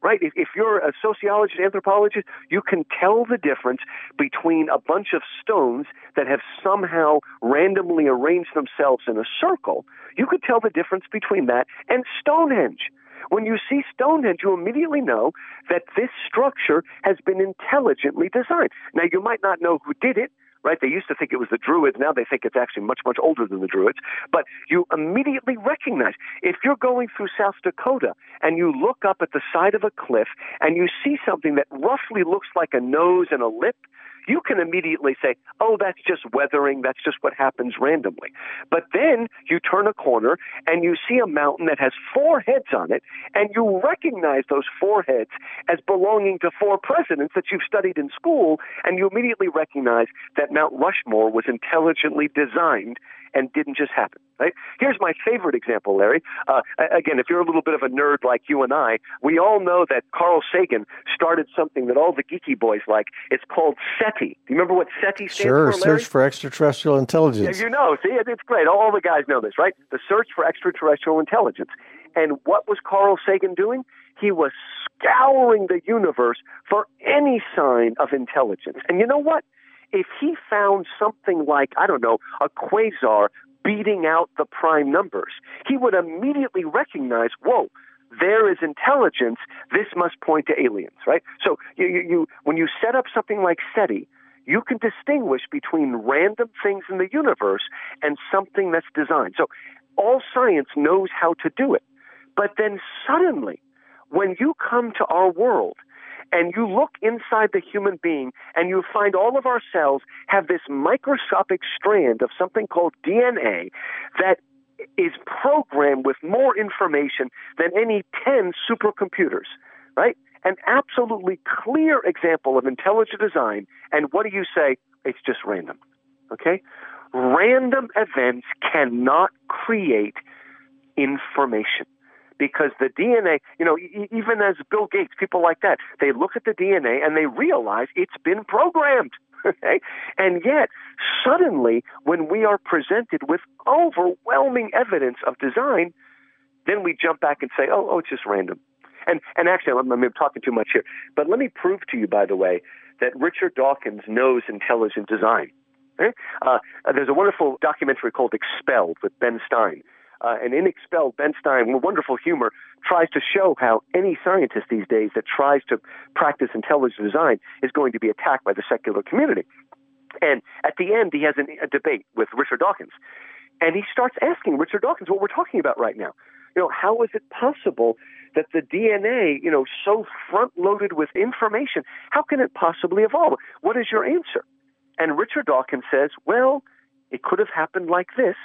right? If, if you're a sociologist, anthropologist, you can tell the difference between a bunch of stones that have somehow randomly arranged themselves in a circle. You could tell the difference between that and Stonehenge. When you see Stonehenge, you immediately know that this structure has been intelligently designed. Now, you might not know who did it, right? They used to think it was the Druids. Now they think it's actually much, much older than the Druids. But you immediately recognize, if you're going through South Dakota and you look up at the side of a cliff and you see something that roughly looks like a nose and a lip, you can immediately say, oh, that's just weathering. That's just what happens randomly. But then you turn a corner and you see a mountain that has four heads on it, and you recognize those four heads as belonging to four presidents that you've studied in school, and you immediately recognize that Mount Rushmore was intelligently designed and didn't just happen, right? Here's my favorite example, Larry. Uh, again, if you're a little bit of a nerd like you and I, we all know that Carl Sagan started something that all the geeky boys like. It's called SETI. Do you remember what SETI stands sure, for, Larry? Search for Extraterrestrial Intelligence. Yeah, you know, see, it's great. All the guys know this, right? The search for extraterrestrial intelligence. And what was Carl Sagan doing? He was scouring the universe for any sign of intelligence. And you know what? If he found something like, I don't know, a quasar beating out the prime numbers, he would immediately recognize, whoa, there is intelligence. This must point to aliens, right? So you, you, you, when you set up something like SETI, you can distinguish between random things in the universe and something that's designed. So all science knows how to do it. But then suddenly, when you come to our world, and you look inside the human being and you find all of our cells have this microscopic strand of something called D N A that is programmed with more information than any ten supercomputers, right? An absolutely clear example of intelligent design. And what do you say? It's just random, okay? Random events cannot create information. Because the D N A, you know, e- even as Bill Gates, people like that, they look at the D N A and they realize it's been programmed. Okay? And yet, suddenly, when we are presented with overwhelming evidence of design, then we jump back and say, oh, oh, it's just random. And and actually, I'm, I'm talking too much here, but let me prove to you, by the way, that Richard Dawkins knows intelligent design. Okay? Uh, there's a wonderful documentary called Expelled with Ben Stein. Uh, and in Expelled, Ben Stein, with wonderful humor, tries to show how any scientist these days that tries to practice intelligent design is going to be attacked by the secular community. And at the end, he has an, a debate with Richard Dawkins. And he starts asking Richard Dawkins what we're talking about right now. You know, how is it possible that the D N A, you know, so front-loaded with information, how can it possibly evolve? What is your answer? And Richard Dawkins says, well, it could have happened like this.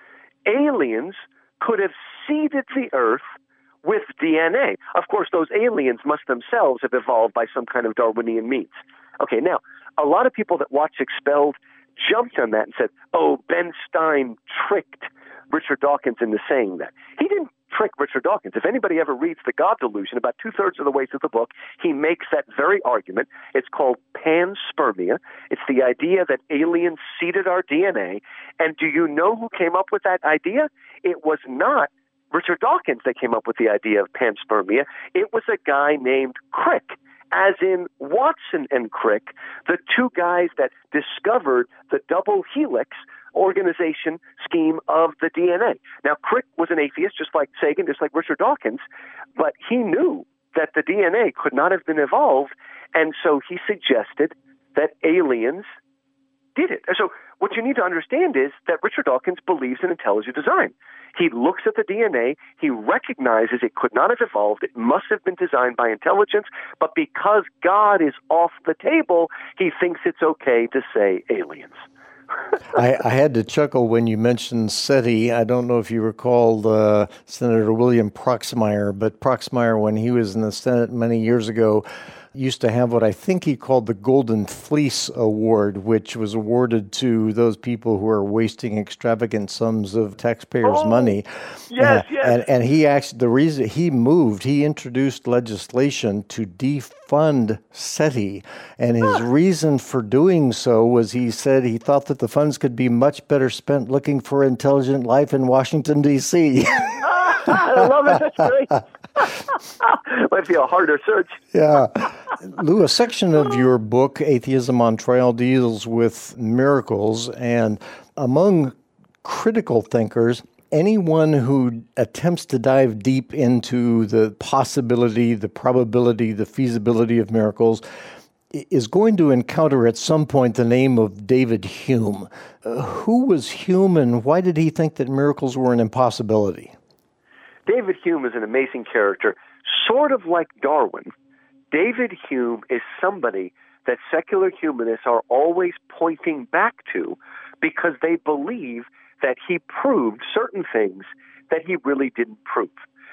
Aliens could have seeded the Earth with D N A. Of course, those aliens must themselves have evolved by some kind of Darwinian means. Okay, now, a lot of people that watch Expelled jumped on that and said, oh, Ben Stein tricked Richard Dawkins into saying that. He didn't trick Richard Dawkins. If anybody ever reads The God Delusion, about two-thirds of the way through the book, he makes that very argument. It's called panspermia. It's the idea that aliens seeded our D N A. And do you know who came up with that idea? It was not Richard Dawkins that came up with the idea of panspermia. It was a guy named Crick, as in Watson and Crick, the two guys that discovered the double helix organization scheme of the D N A. Now, Crick was an atheist, just like Sagan, just like Richard Dawkins, but he knew that the D N A could not have been evolved, and so he suggested that aliens did it. So what you need to understand is that Richard Dawkins believes in intelligent design. He looks at the D N A, he recognizes it could not have evolved, it must have been designed by intelligence, but because God is off the table, he thinks it's okay to say aliens. I, I had to chuckle when you mentioned SETI. I don't know if you recall uh, Senator William Proxmire, but Proxmire, when he was in the Senate many years ago, used to have what I think he called the Golden Fleece Award, which was awarded to those people who are wasting extravagant sums of taxpayers' oh, money. Yes, uh, yes. And, and he actually, the reason he moved, he introduced legislation to defund SETI. And his huh. reason for doing so was he said he thought that the funds could be much better spent looking for intelligent life in Washington, D C I love it. That's great. Might be a harder search. Yeah. Lou, a section of your book, Atheism on Trial, deals with miracles, and among critical thinkers, anyone who attempts to dive deep into the possibility, the probability, the feasibility of miracles is going to encounter at some point the name of David Hume. Uh, who was Hume, and why did he think that miracles were an impossibility? David Hume is an amazing character, sort of like Darwin. David Hume is somebody that secular humanists are always pointing back to because they believe that he proved certain things that he really didn't prove.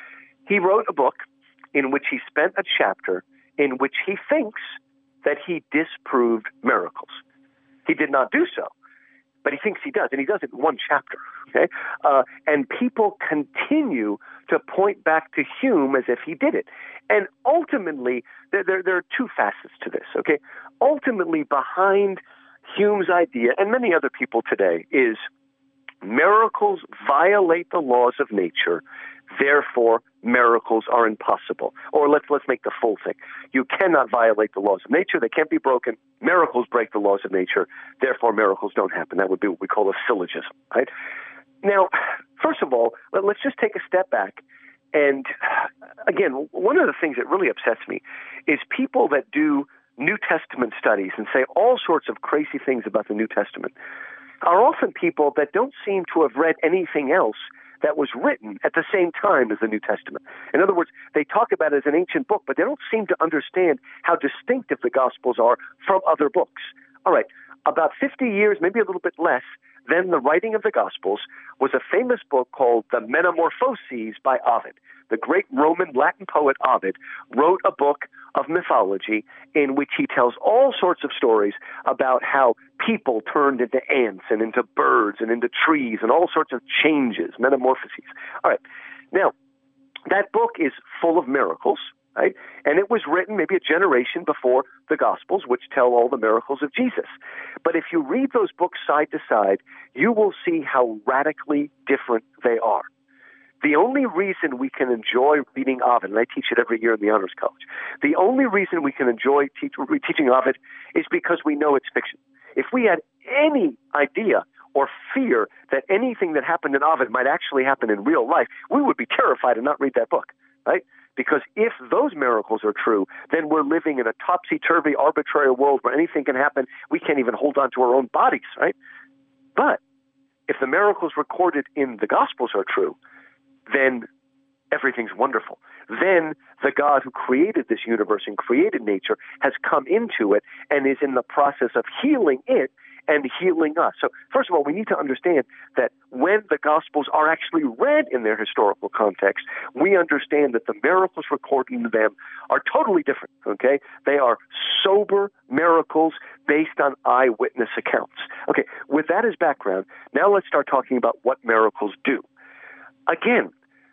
He wrote a book in which he spent a chapter in which he thinks that he disproved miracles. He did not do so, but he thinks he does, and he does it in one chapter. Okay, uh, and people continue to point back to Hume as if he did it. And ultimately, there, there, there are two facets to this. Okay, ultimately, behind Hume's idea, and many other people today, is miracles violate the laws of nature, therefore miracles are impossible. Or let's let's make the full thing. You cannot violate the laws of nature. They can't be broken. Miracles break the laws of nature, therefore miracles don't happen. That would be what we call a syllogism, right? Now, first of all, let, let's just take a step back. And again, one of the things that really upsets me is people that do New Testament studies and say all sorts of crazy things about the New Testament are often people that don't seem to have read anything else that was written at the same time as the New Testament. In other words, they talk about it as an ancient book, but they don't seem to understand how distinctive the Gospels are from other books. All right, about fifty years, maybe a little bit less, than the writing of the Gospels was a famous book called The Metamorphoses by Ovid. The great Roman Latin poet Ovid wrote a book of mythology in which he tells all sorts of stories about how people turned into ants and into birds and into trees and all sorts of changes, metamorphoses. All right. Now, that book is full of miracles, right? And it was written maybe a generation before the Gospels, which tell all the miracles of Jesus. But if you read those books side to side, you will see how radically different they are. The only reason we can enjoy reading Ovid, and I teach it every year in the Honors College, the only reason we can enjoy teach, teaching Ovid is because we know it's fiction. If we had any idea or fear that anything that happened in Ovid might actually happen in real life, we would be terrified and not read that book, right? Because if those miracles are true, then we're living in a topsy-turvy, arbitrary world where anything can happen. We can't even hold on to our own bodies, right? But if the miracles recorded in the Gospels are true, then everything's wonderful. Then the God who created this universe and created nature has come into it and is in the process of healing it and healing us. So first of all, we need to understand that when the Gospels are actually read in their historical context, we understand that the miracles recorded in them are totally different, okay? They are sober miracles based on eyewitness accounts. Okay, with that as background, now let's start talking about what miracles do. Again,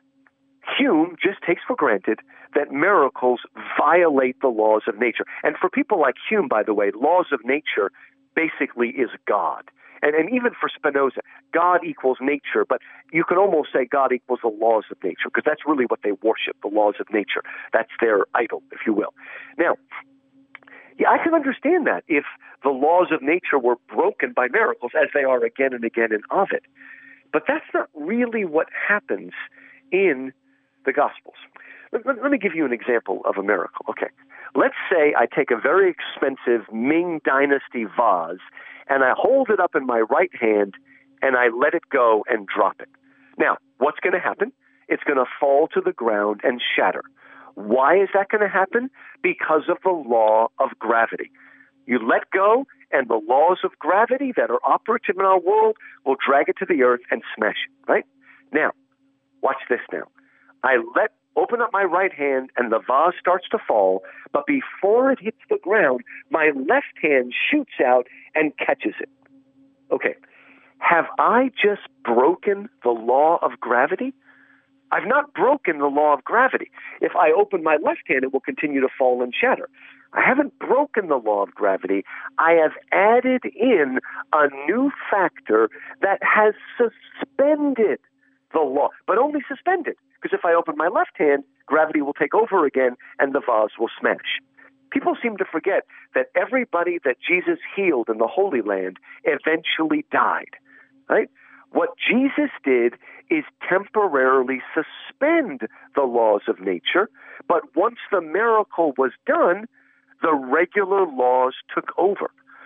Hume just takes for granted that miracles violate the laws of nature. And for people like Hume, by the way, laws of nature basically is God. And, and even for Spinoza, God equals nature, but you could almost say God equals the laws of nature, because that's really what they worship, the laws of nature. That's their idol, if you will. Now, yeah, I can understand that if the laws of nature were broken by miracles, as they are again and again in Ovid. But that's not really what happens in the Gospels. Let, let, let me give you an example of a miracle. Okay, let's say I take a very expensive Ming Dynasty vase and I hold it up in my right hand and I let it go and drop it. Now, what's going to happen? It's going to fall to the ground and shatter. Why is that going to happen? Because of the law of gravity. You let go, and the laws of gravity that are operative in our world will drag it to the earth and smash it, right? Now, watch this now. I let open up my right hand, and the vase starts to fall, but before it hits the ground, my left hand shoots out and catches it. Okay, have I just broken the law of gravity? I've not broken the law of gravity. If I open my left hand, it will continue to fall and shatter. I haven't broken the law of gravity. I have added in a new factor that has suspended the law, but only suspended. because if I open my left hand, gravity will take over again and the vase will smash. People seem to forget that everybody that Jesus healed in the Holy Land eventually died, right? What Jesus did is temporarily suspend the laws of nature, but once the miracle was done, the regular laws took over.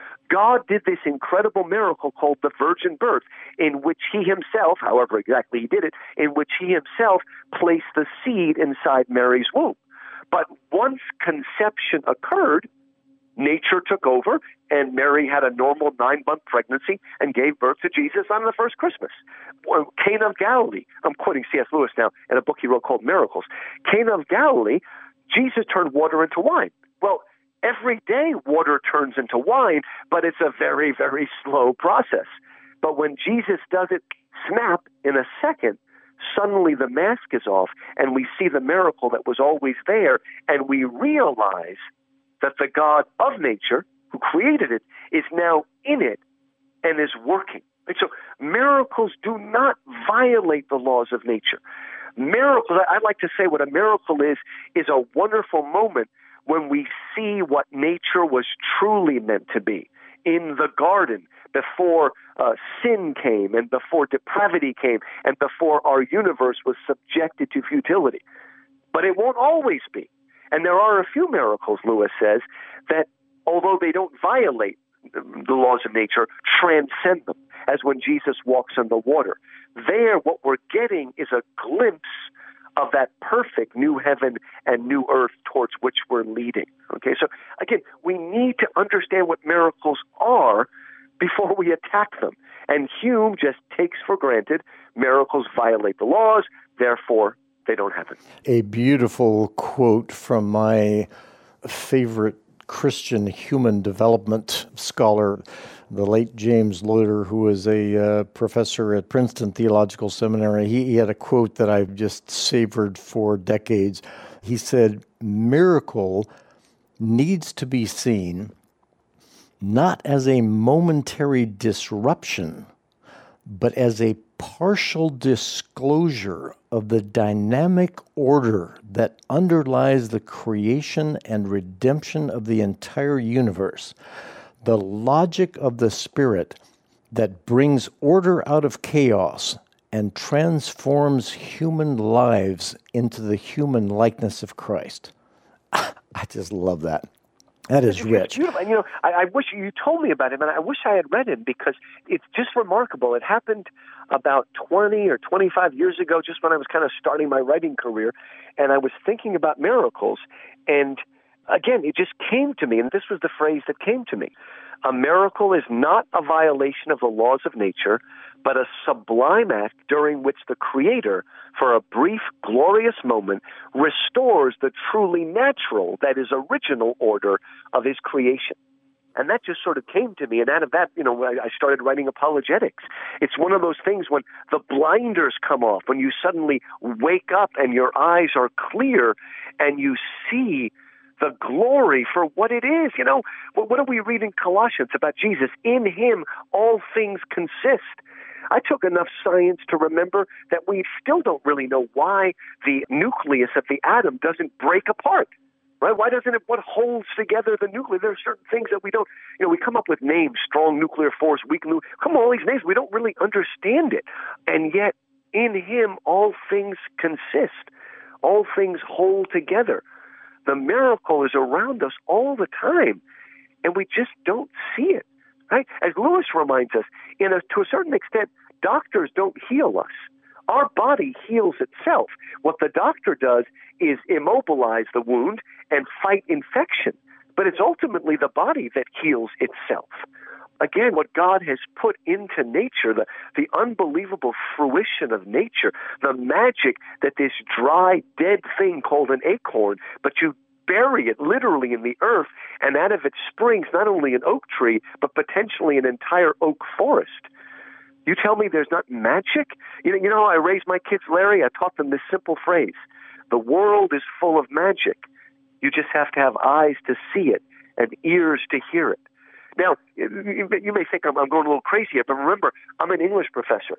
God did this incredible miracle called the virgin birth, in which he himself, however exactly he did it, in which he himself placed the seed inside Mary's womb. But once conception occurred, nature took over, and Mary had a normal nine-month pregnancy and gave birth to Jesus on the first Christmas. Cana of Galilee, I'm quoting C S Lewis now in a book he wrote called Miracles. Cana of Galilee, Jesus turned water into wine. Well, every day water turns into wine, but it's a very, very slow process. But when Jesus does it snap in a second, suddenly the mask is off, and we see the miracle that was always there, and we realize that the God of nature, who created it, is now in it and is working. And so miracles do not violate the laws of nature. Miracles, I like to say what a miracle is, is a wonderful moment when we see what nature was truly meant to be. In the garden, before uh, sin came and before depravity came and before our universe was subjected to futility. But it won't always be. And there are a few miracles, Lewis says, that although they don't violate the laws of nature, transcend them, as when Jesus walks on the water. There, what we're getting is a glimpse of that perfect new heaven and new earth towards which we're leading. Okay, so again, we need to understand what miracles are before we attack them. And Hume just takes for granted miracles violate the laws, therefore they don't happen. A beautiful quote from my favorite Christian human development scholar, the late James Loder, who was a uh, professor at Princeton Theological Seminary. He, he had a quote that I've just savored for decades. He said, "Miracle needs to be seen not as a momentary disruption, but as a partial disclosure of the dynamic order that underlies the creation and redemption of the entire universe. The logic of the Spirit that brings order out of chaos and transforms human lives into the human likeness of Christ." I just love that. That is it's rich. Beautiful. And, you know, I, I wish you told me about him, and I wish I had read him, because it's just remarkable. It happened about twenty or twenty-five years ago, just when I was kind of starting my writing career, and I was thinking about miracles. And again, it just came to me, and this was the phrase that came to me. A miracle is not a violation of the laws of nature, but a sublime act during which the Creator, for a brief, glorious moment, restores the truly natural, that is, original order of his creation. And that just sort of came to me. And out of that, you know, I started writing apologetics. It's one of those things when the blinders come off, when you suddenly wake up and your eyes are clear and you see the glory for what it is. You know, what do we read in Colossians about Jesus? In him, all things consist. I took enough science to remember that we still don't really know why the nucleus of the atom doesn't break apart. Right? Why doesn't it, what holds together the nucleus? There are certain things that we don't, you know, we come up with names, strong nuclear force, weak nuclear, come on, all these names, we don't really understand it. And yet, in him, all things consist. All things hold together. The miracle is around us all the time, and we just don't see it. Right? As Lewis reminds us, in a, to a certain extent, doctors don't heal us. Our body heals itself. What the doctor does is immobilize the wound and fight infection. But it's ultimately the body that heals itself. Again, what God has put into nature, the, the unbelievable fruition of nature, the magic that this dry, dead thing called an acorn, but you bury it literally in the earth, and out of it springs not only an oak tree, but potentially an entire oak forest. You tell me there's not magic? You know, you know how I raised my kids, Larry? I taught them this simple phrase. The world is full of magic. You just have to have eyes to see it and ears to hear it. Now, you may think I'm, I'm going a little crazy here, but remember, I'm an English professor.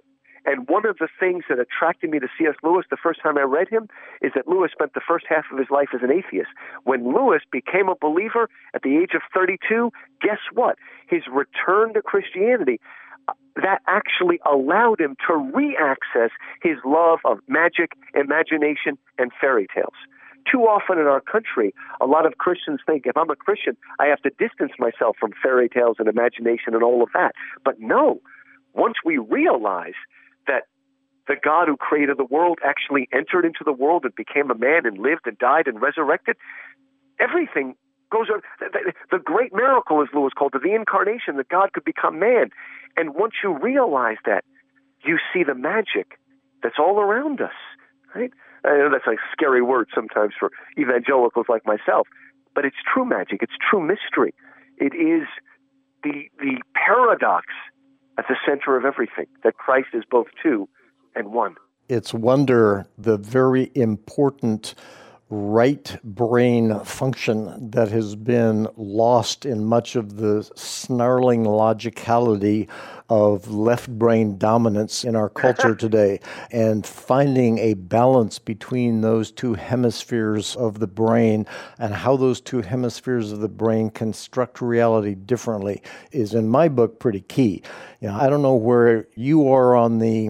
And one of the things that attracted me to C S. Lewis the first time I read him is that Lewis spent the first half of his life as an atheist. When Lewis became a believer at the age of thirty-two, guess what? His return to Christianity, that actually allowed him to re-access his love of magic, imagination, and fairy tales. Too often in our country, a lot of Christians think if I'm a Christian, I have to distance myself from fairy tales and imagination and all of that. But no, once we realize that the God who created the world actually entered into the world and became a man and lived and died and resurrected, everything goes on. The great miracle, as Lewis called it, the incarnation, that God could become man. And once you realize that, you see the magic that's all around us, right? I know that's a scary word sometimes for evangelicals like myself, but it's true magic. It's true mystery. It is the the paradox at the center of everything, that Christ is both two and one. It's wonder, the very important right brain function that has been lost in much of the snarling logicality of left brain dominance in our culture today, and finding a balance between those two hemispheres of the brain and how those two hemispheres of the brain construct reality differently is, in my book, pretty key. You know, I don't know where you are on the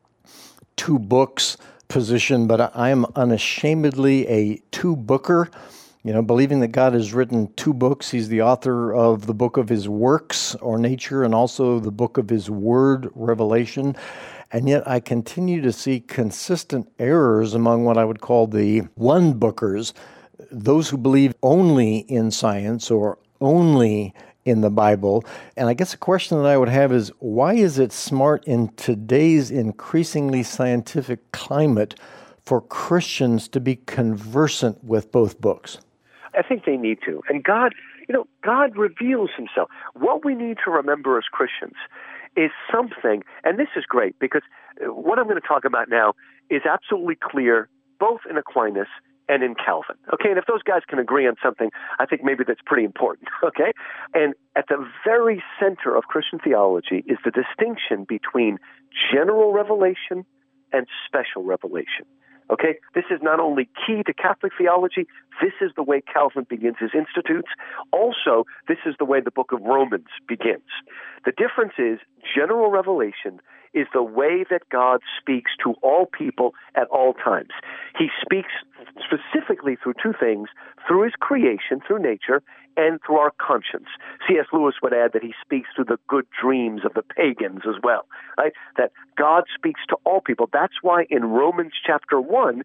two books position, but I am unashamedly a two-booker, you know, believing that God has written two books. He's the author of the book of his works, or nature, and also the book of his word, Revelation. And yet I continue to see consistent errors among what I would call the one-bookers, those who believe only in science or only in the Bible. And I guess a question that I would have is, why is it smart in today's increasingly scientific climate for Christians to be conversant with both books? I think they need to. And God, you know, God reveals himself. What we need to remember as Christians is something, and this is great because what I'm going to talk about now is absolutely clear both in Aquinas and in Calvin. Okay, and if those guys can agree on something, I think maybe that's pretty important. Okay, and at the very center of Christian theology is the distinction between general revelation and special revelation. Okay, this is not only key to Catholic theology, this is the way Calvin begins his Institutes. Also, this is the way the book of Romans begins. The difference is general revelation is the way that God speaks to all people at all times. He speaks specifically through two things, through his creation, through nature, and through our conscience. C S. Lewis would add that he speaks through the good dreams of the pagans as well, right? That God speaks to all people. That's why in Romans chapter one,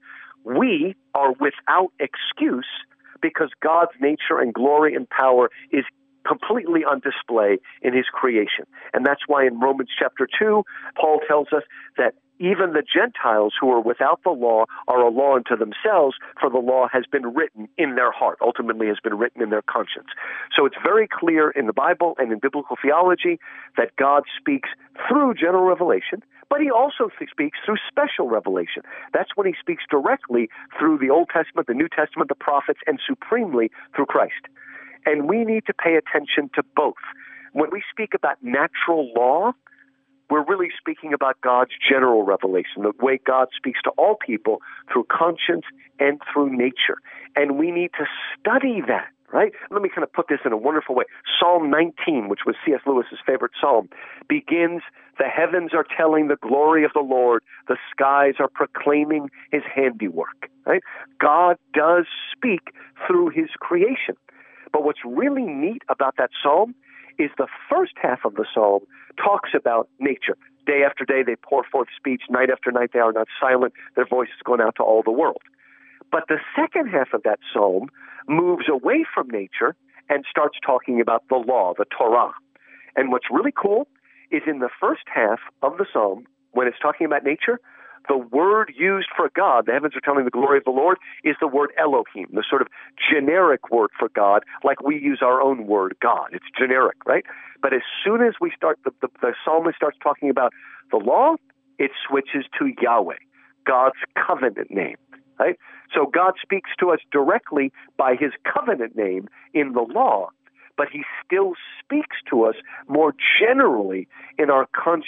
we are without excuse because God's nature and glory and power is completely on display in his creation. And that's why in Romans chapter two, Paul tells us that even the Gentiles who are without the law are a law unto themselves, for the law has been written in their heart, ultimately has been written in their conscience. So it's very clear in the Bible and in biblical theology that God speaks through general revelation, but he also speaks through special revelation. That's when he speaks directly through the Old Testament, the New Testament, the prophets, and supremely through Christ. And we need to pay attention to both. When we speak about natural law, we're really speaking about God's general revelation, the way God speaks to all people through conscience and through nature. And we need to study that, right? Let me kind of put this in a wonderful way. Psalm nineteen, which was C S. Lewis's favorite psalm, begins, "The heavens are telling the glory of the Lord. The skies are proclaiming his handiwork," right? God does speak through his creation. But what's really neat about that psalm is the first half of the psalm talks about nature. Day after day they pour forth speech. Night after night they are not silent. Their voice is going out to all the world. But the second half of that psalm moves away from nature and starts talking about the law, the Torah. And what's really cool is in the first half of the psalm, when it's talking about nature, the word used for God, the heavens are telling the glory of the Lord, is the word Elohim, the sort of generic word for God, like we use our own word, God. It's generic, right? But as soon as we start, the, the, the psalmist starts talking about the law, it switches to Yahweh, God's covenant name, right? So God speaks to us directly by his covenant name in the law, but he still speaks to us more generally in our conscience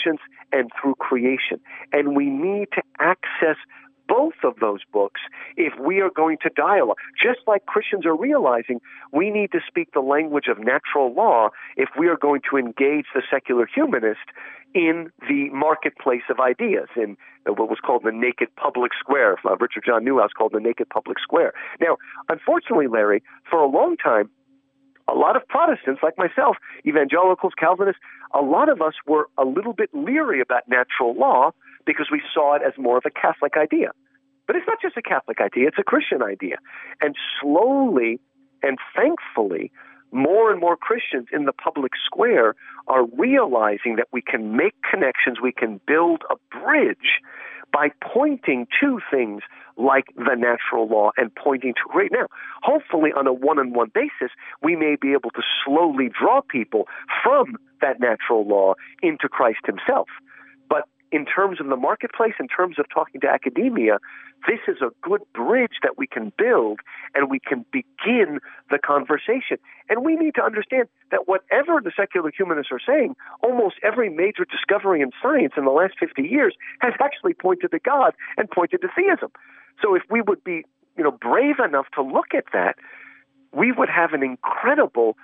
and through creation. And we need to access both of those books if we are going to dialogue. Just like Christians are realizing, we need to speak the language of natural law if we are going to engage the secular humanist in the marketplace of ideas, in what was called the naked public square. Uh, Richard John Neuhaus called the naked public square. Now, unfortunately, Larry, for a long time, a lot of Protestants, like myself, evangelicals, Calvinists, a lot of us were a little bit leery about natural law because we saw it as more of a Catholic idea. But it's not just a Catholic idea, it's a Christian idea. And slowly and thankfully, more and more Christians in the public square are realizing that we can make connections, we can build a bridge by pointing to things like the natural law and pointing to great. Now, hopefully on a one-on-one basis, we may be able to slowly draw people from that natural law into Christ himself. But in terms of the marketplace, in terms of talking to academia, this is a good bridge that we can build and we can begin the conversation. And we need to understand that whatever the secular humanists are saying, almost every major discovery in science in the last fifty years has actually pointed to God and pointed to theism. So if we would be, you know, brave enough to look at that, we would have an incredible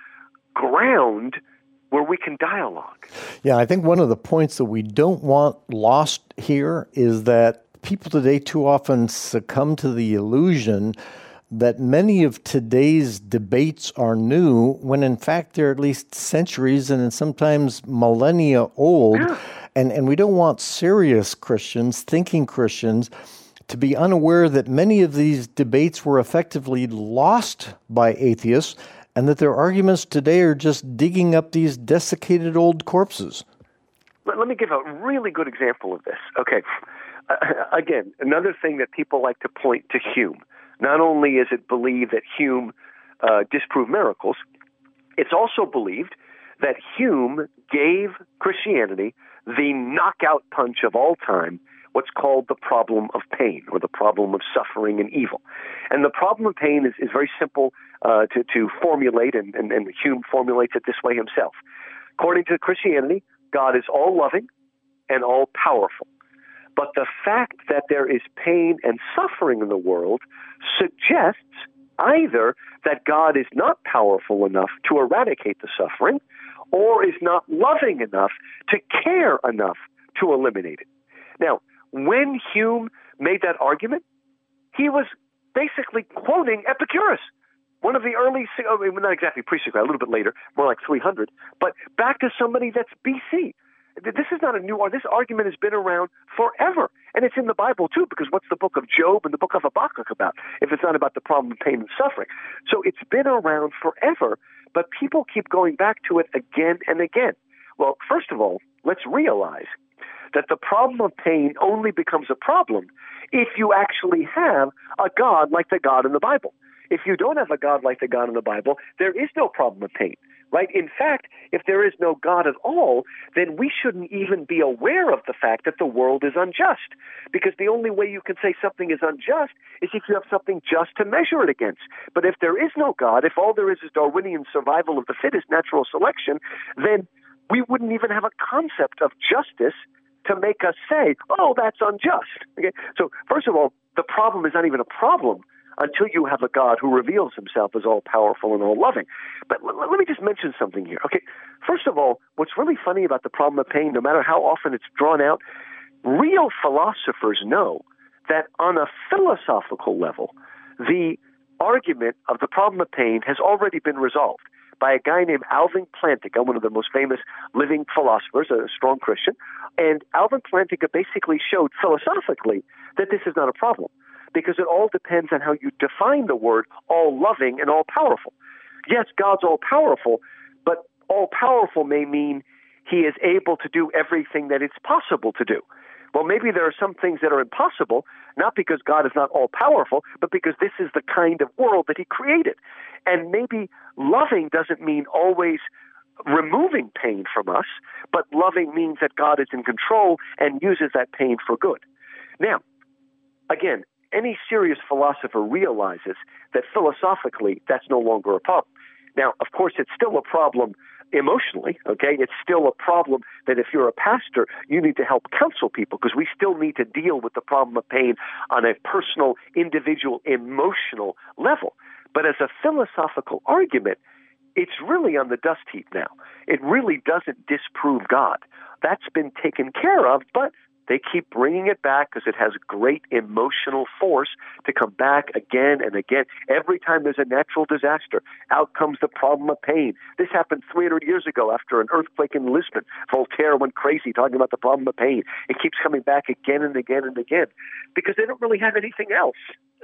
ground where we can dialogue. Yeah, I think one of the points that we don't want lost here is that people today too often succumb to the illusion that many of today's debates are new, when in fact they're at least centuries and sometimes millennia old. Yeah. And, and we don't want serious Christians, thinking Christians, to be unaware that many of these debates were effectively lost by atheists, and that their arguments today are just digging up these desiccated old corpses. Let, let me give a really good example of this. Okay, uh, again, another thing that people like to point to Hume. Not only is it believed that Hume uh, disproved miracles, it's also believed that Hume gave Christianity the knockout punch of all time, what's called the problem of pain, or the problem of suffering and evil. And the problem of pain is, is very simple uh, to, to formulate, and, and, and Hume formulates it this way himself. According to Christianity, God is all-loving and all-powerful. But the fact that there is pain and suffering in the world suggests either that God is not powerful enough to eradicate the suffering, or is not loving enough to care enough to eliminate it. Now, when Hume made that argument, he was basically quoting Epicurus, one of the early, not exactly pre-Socratic, a little bit later, more like three hundred, but back to somebody that's B C. This is not a new argument. This argument has been around forever. And it's in the Bible, too, because what's the book of Job and the book of Habakkuk about if it's not about the problem of pain and suffering? So it's been around forever, but people keep going back to it again and again. Well, first of all, let's realize that the problem of pain only becomes a problem if you actually have a God like the God in the Bible. If you don't have a God like the God in the Bible, there is no problem of pain. Right? In fact, if there is no God at all, then we shouldn't even be aware of the fact that the world is unjust. Because the only way you can say something is unjust is if you have something just to measure it against. But if there is no God, if all there is is Darwinian survival of the fittest, natural selection, then we wouldn't even have a concept of justice to make us say, oh, that's unjust. Okay? So first of all, the problem is not even a problem until you have a God who reveals himself as all-powerful and all-loving. But l- let me just mention something here. Okay, first of all, what's really funny about the problem of pain, no matter how often it's drawn out, real philosophers know that on a philosophical level, the argument of the problem of pain has already been resolved by a guy named Alvin Plantinga, one of the most famous living philosophers, a strong Christian. And Alvin Plantinga basically showed philosophically that this is not a problem, because it all depends on how you define the word all-loving and all-powerful. Yes, God's all-powerful, but all-powerful may mean he is able to do everything that it's possible to do. Well, maybe there are some things that are impossible, not because God is not all-powerful, but because this is the kind of world that he created. And maybe loving doesn't mean always removing pain from us, but loving means that God is in control and uses that pain for good. Now, again, any serious philosopher realizes that philosophically that's no longer a problem. Now, of course, it's still a problem emotionally, okay? It's still a problem that if you're a pastor, you need to help counsel people, because we still need to deal with the problem of pain on a personal, individual, emotional level. But as a philosophical argument, it's really on the dust heap now. It really doesn't disprove God. That's been taken care of, but they keep bringing it back because it has great emotional force to come back again and again. Every time there's a natural disaster, out comes the problem of pain. This happened three hundred years ago after an earthquake in Lisbon. Voltaire went crazy talking about the problem of pain. It keeps coming back again and again and again because they don't really have anything else.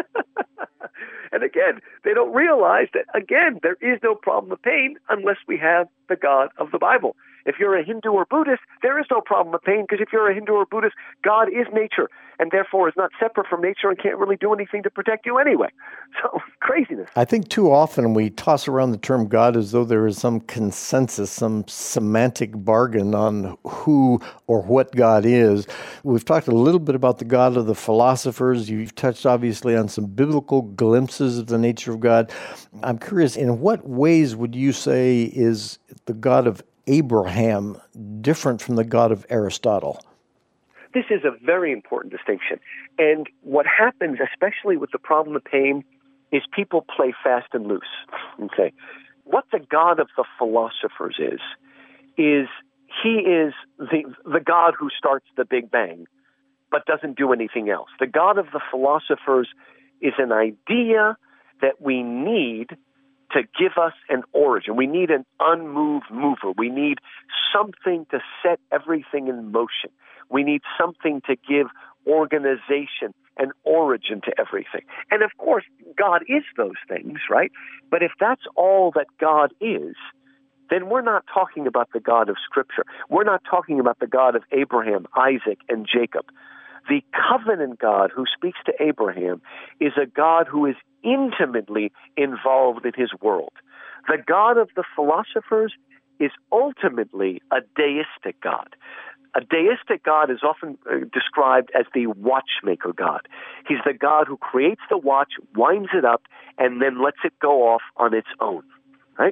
And again, they don't realize that, again, there is no problem of pain unless we have the God of the Bible. If you're a Hindu or Buddhist, there is no problem of pain, because if you're a Hindu or Buddhist, God is nature and therefore is not separate from nature and can't really do anything to protect you anyway. So, craziness. I think too often we toss around the term God as though there is some consensus, some semantic bargain on who or what God is. We've talked a little bit about the God of the philosophers. You've touched obviously on some biblical glimpses of the nature of God. I'm curious, in what ways would you say is the God of Abraham different from the God of Aristotle? This is a very important distinction. And what happens, especially with the problem of pain, is people play fast and loose. Okay. What the God of the philosophers is, is he is the, the God who starts the Big Bang, but doesn't do anything else. The God of the philosophers is an idea that we need to give us an origin. We need an unmoved mover. We need something to set everything in motion. We need something to give organization and origin to everything. And of course, God is those things, right? But if that's all that God is, then we're not talking about the God of Scripture. We're not talking about the God of Abraham, Isaac, and Jacob. The covenant God who speaks to Abraham is a God who is intimately involved in his world. The God of the philosophers is ultimately a deistic God. A deistic God is often uh, described as the watchmaker God. He's the God who creates the watch, winds it up, and then lets it go off on its own, right?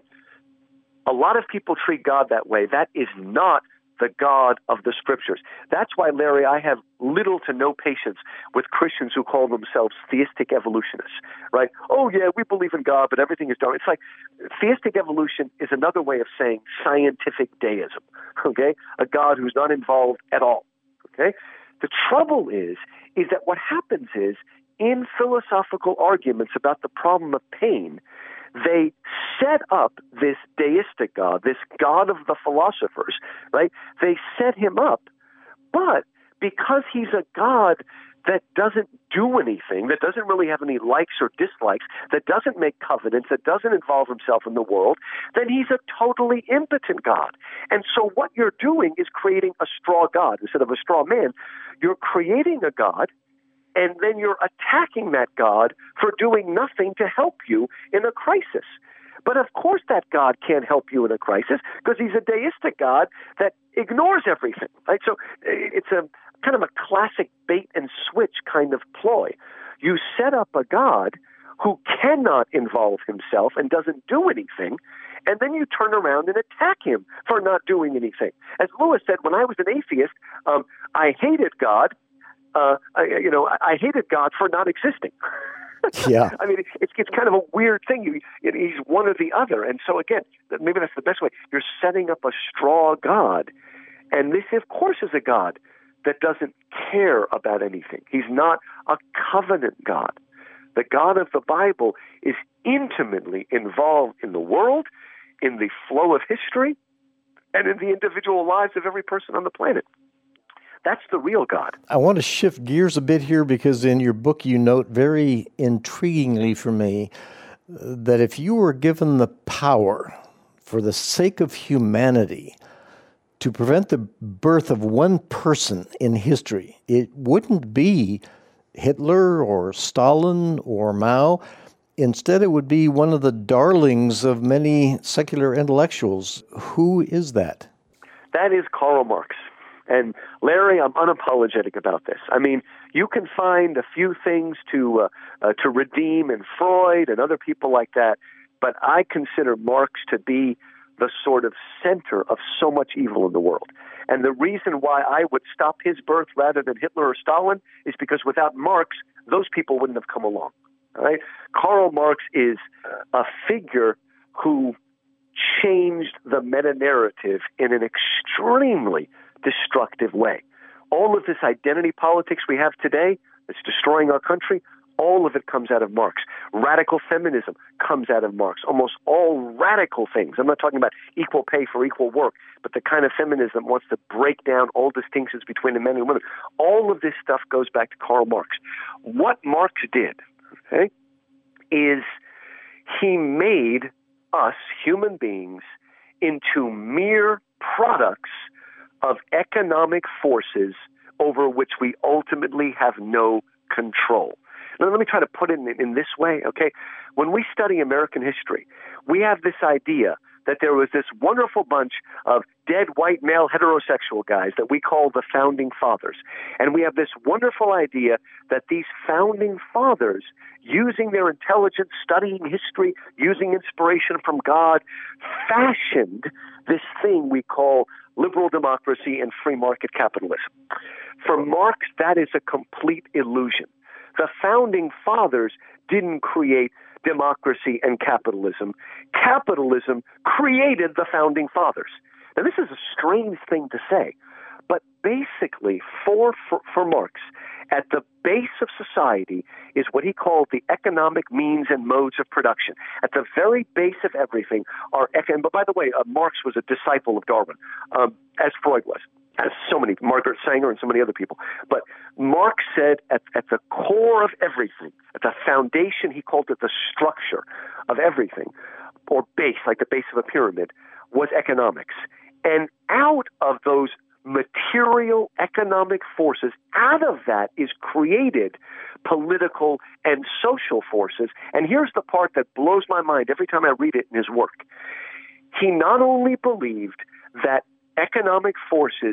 A lot of people treat God that way. That is not the God of the Scriptures. That's why, Larry, I have little to no patience with Christians who call themselves theistic evolutionists, right? Oh, yeah, we believe in God, but everything is done. It's like theistic evolution is another way of saying scientific deism, okay? A God who's not involved at all, okay? The trouble is, is that what happens is, in philosophical arguments about the problem of pain, they set up this deistic God, this God of the philosophers, right? They set him up, but because he's a God that doesn't do anything, that doesn't really have any likes or dislikes, that doesn't make covenants, that doesn't involve himself in the world, then he's a totally impotent God. And so what you're doing is creating a straw God instead of a straw man. You're creating a God, and then you're attacking that God for doing nothing to help you in a crisis. But of course that God can't help you in a crisis because he's a deistic God that ignores everything, right? So it's a kind of a classic bait and switch kind of ploy. You set up a God who cannot involve himself and doesn't do anything, and then you turn around and attack him for not doing anything. As Lewis said, when I was an atheist, um, I hated God. Uh, I, you know, I, I hated God for not existing. Yeah. I mean, it's it's kind of a weird thing. You, it, he's one or the other. And so, again, maybe that's the best way. You're setting up a straw God. And this, of course, is a God that doesn't care about anything. He's not a covenant God. The God of the Bible is intimately involved in the world, in the flow of history, and in the individual lives of every person on the planet. That's the real God. I want to shift gears a bit here because in your book you note very intriguingly for me that if you were given the power for the sake of humanity to prevent the birth of one person in history, it wouldn't be Hitler or Stalin or Mao. Instead, it would be one of the darlings of many secular intellectuals. Who is that? That is Karl Marx. And Larry, I'm unapologetic about this. I mean, you can find a few things to uh, uh, to redeem in Freud and other people like that, but I consider Marx to be the sort of center of so much evil in the world. And the reason why I would stop his birth rather than Hitler or Stalin is because without Marx, those people wouldn't have come along. All right? Karl Marx is a figure who changed the meta-narrative in an extremely destructive way. All of this identity politics we have today that's destroying our country, all of it comes out of Marx. Radical feminism comes out of Marx. Almost all radical things. I'm not talking about equal pay for equal work, but the kind of feminism that wants to break down all distinctions between the men and women. All of this stuff goes back to Karl Marx. What Marx did, okay, is he made us, human beings, into mere products of economic forces over which we ultimately have no control. Now, let me try to put it in, in this way, okay? When we study American history, we have this idea that there was this wonderful bunch of dead white male heterosexual guys that we call the Founding Fathers. And we have this wonderful idea that these Founding Fathers, using their intelligence, studying history, using inspiration from God, fashioned this thing we call liberal democracy and free market capitalism. For Marx, that is a complete illusion. The Founding Fathers didn't create democracy and capitalism. Capitalism created the Founding Fathers. Now, this is a strange thing to say, but basically, for, for, for Marx, at the base of society is what he called the economic means and modes of production. At the very base of everything are, and by the way, uh, Marx was a disciple of Darwin, um, as Freud was, as so many, Margaret Sanger and so many other people. But Marx said at, at the core of everything, at the foundation, he called it the structure of everything, or base, like the base of a pyramid, was economics. And out of those material economic forces, out of that is created political and social forces. And here's the part that blows my mind every time I read it in his work. He not only believed that economic forces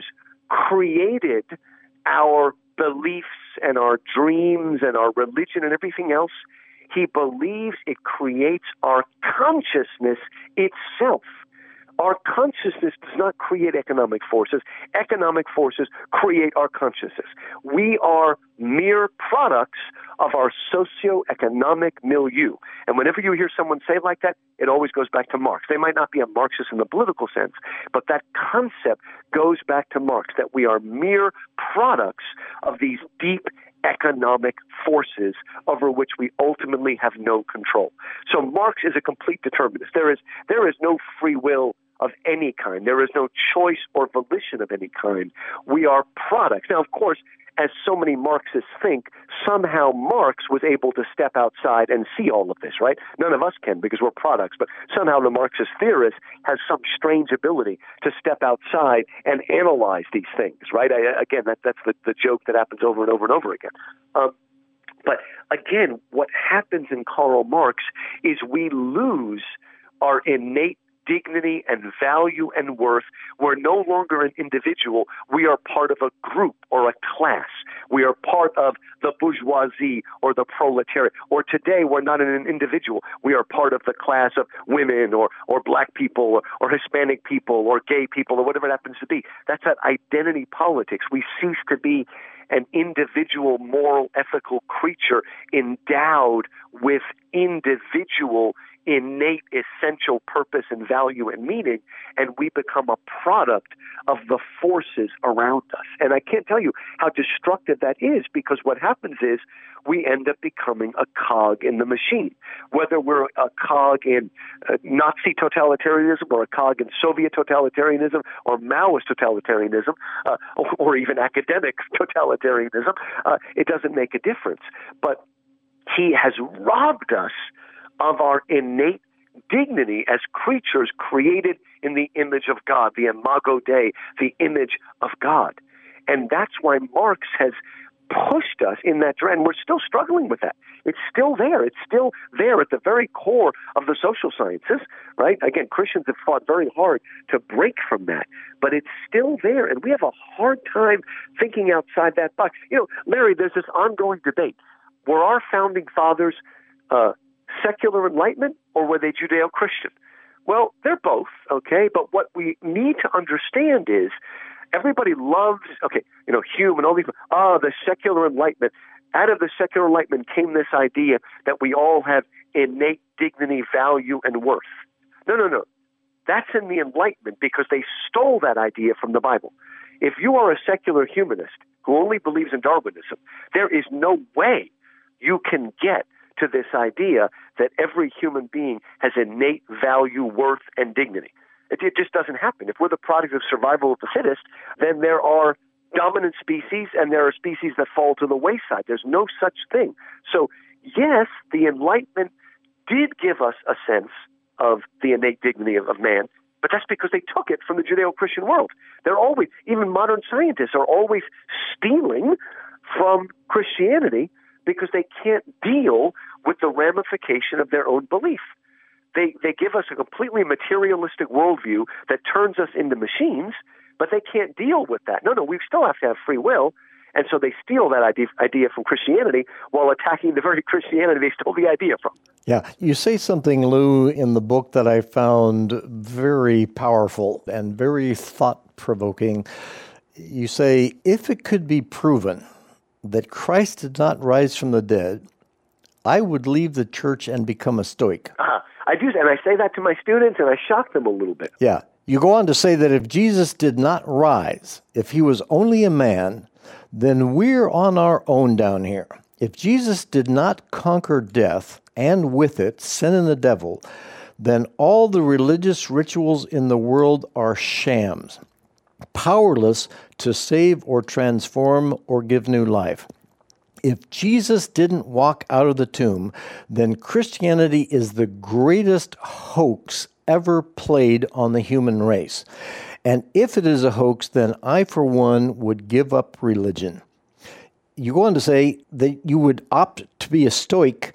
created our beliefs and our dreams and our religion and everything else, he believes it creates our consciousness itself. Our consciousness does not create economic forces. Economic forces create our consciousness. We are mere products of our socioeconomic milieu. And whenever you hear someone say like that, it always goes back to Marx. They might not be a Marxist in the political sense, but that concept goes back to Marx, that we are mere products of these deep economic forces over which we ultimately have no control. So Marx is a complete determinist. There is there is no free will of any kind. There is no choice or volition of any kind. We are products. Now, of course, as so many Marxists think, somehow Marx was able to step outside and see all of this, right? None of us can because we're products, but somehow the Marxist theorist has some strange ability to step outside and analyze these things, right? I, again, that, that's the, the joke that happens over and over and over again. Um, but again, what happens in Karl Marx is we lose our innate dignity and value and worth. We're no longer an individual. We are part of a group or a class. We are part of the bourgeoisie or the proletariat. Or today, we're not an individual. We are part of the class of women or, or black people or, or Hispanic people or gay people or whatever it happens to be. That's that identity politics. We cease to be an individual, moral, ethical creature endowed with individual innate, essential purpose and value and meaning, and we become a product of the forces around us. And I can't tell you how destructive that is, because what happens is we end up becoming a cog in the machine. Whether we're a cog in uh, Nazi totalitarianism or a cog in Soviet totalitarianism or Maoist totalitarianism uh, or, or even academic totalitarianism, uh, it doesn't make a difference. But he has robbed us of our innate dignity as creatures created in the image of God, the imago Dei, the image of God. And that's why Marx has pushed us in that direction. We're still struggling with that. It's still there. It's still there at the very core of the social sciences, right? Again, Christians have fought very hard to break from that, but it's still there, and we have a hard time thinking outside that box. You know, Larry, there's this ongoing debate. Were our founding fathers uh, secular Enlightenment, or were they Judeo-Christian? Well, they're both, okay? But what we need to understand is everybody loves, okay, you know, Hume and all these, ah, the secular Enlightenment. Out of the secular Enlightenment came this idea that we all have innate dignity, value, and worth. No, no, no. That's in the Enlightenment because they stole that idea from the Bible. If you are a secular humanist who only believes in Darwinism, there is no way you can get to this idea that every human being has innate value, worth, and dignity. It, it just doesn't happen. If we're the product of survival of the fittest, then there are dominant species and there are species that fall to the wayside. There's no such thing. So, yes, the Enlightenment did give us a sense of the innate dignity of, of man, but that's because they took it from the Judeo-Christian world. They're always, even modern scientists are always stealing from Christianity because they can't deal with the ramification of their own belief. They they give us a completely materialistic worldview that turns us into machines, but they can't deal with that. No, no, we still have to have free will, and so they steal that idea, idea from Christianity while attacking the very Christianity they stole the idea from. Yeah, you say something, Lou, in the book that I found very powerful and very thought-provoking. You say, if it could be proven that Christ did not rise from the dead, I would leave the church and become a Stoic. Uh-huh. I do, and I say that to my students, and I shock them a little bit. Yeah. You go on to say that if Jesus did not rise, if he was only a man, then we're on our own down here. If Jesus did not conquer death, and with it, sin and the devil, then all the religious rituals in the world are shams, powerless to save or transform or give new life. If Jesus didn't walk out of the tomb, then Christianity is the greatest hoax ever played on the human race. And if it is a hoax, then I, for one, would give up religion. You go on to say that you would opt to be a Stoic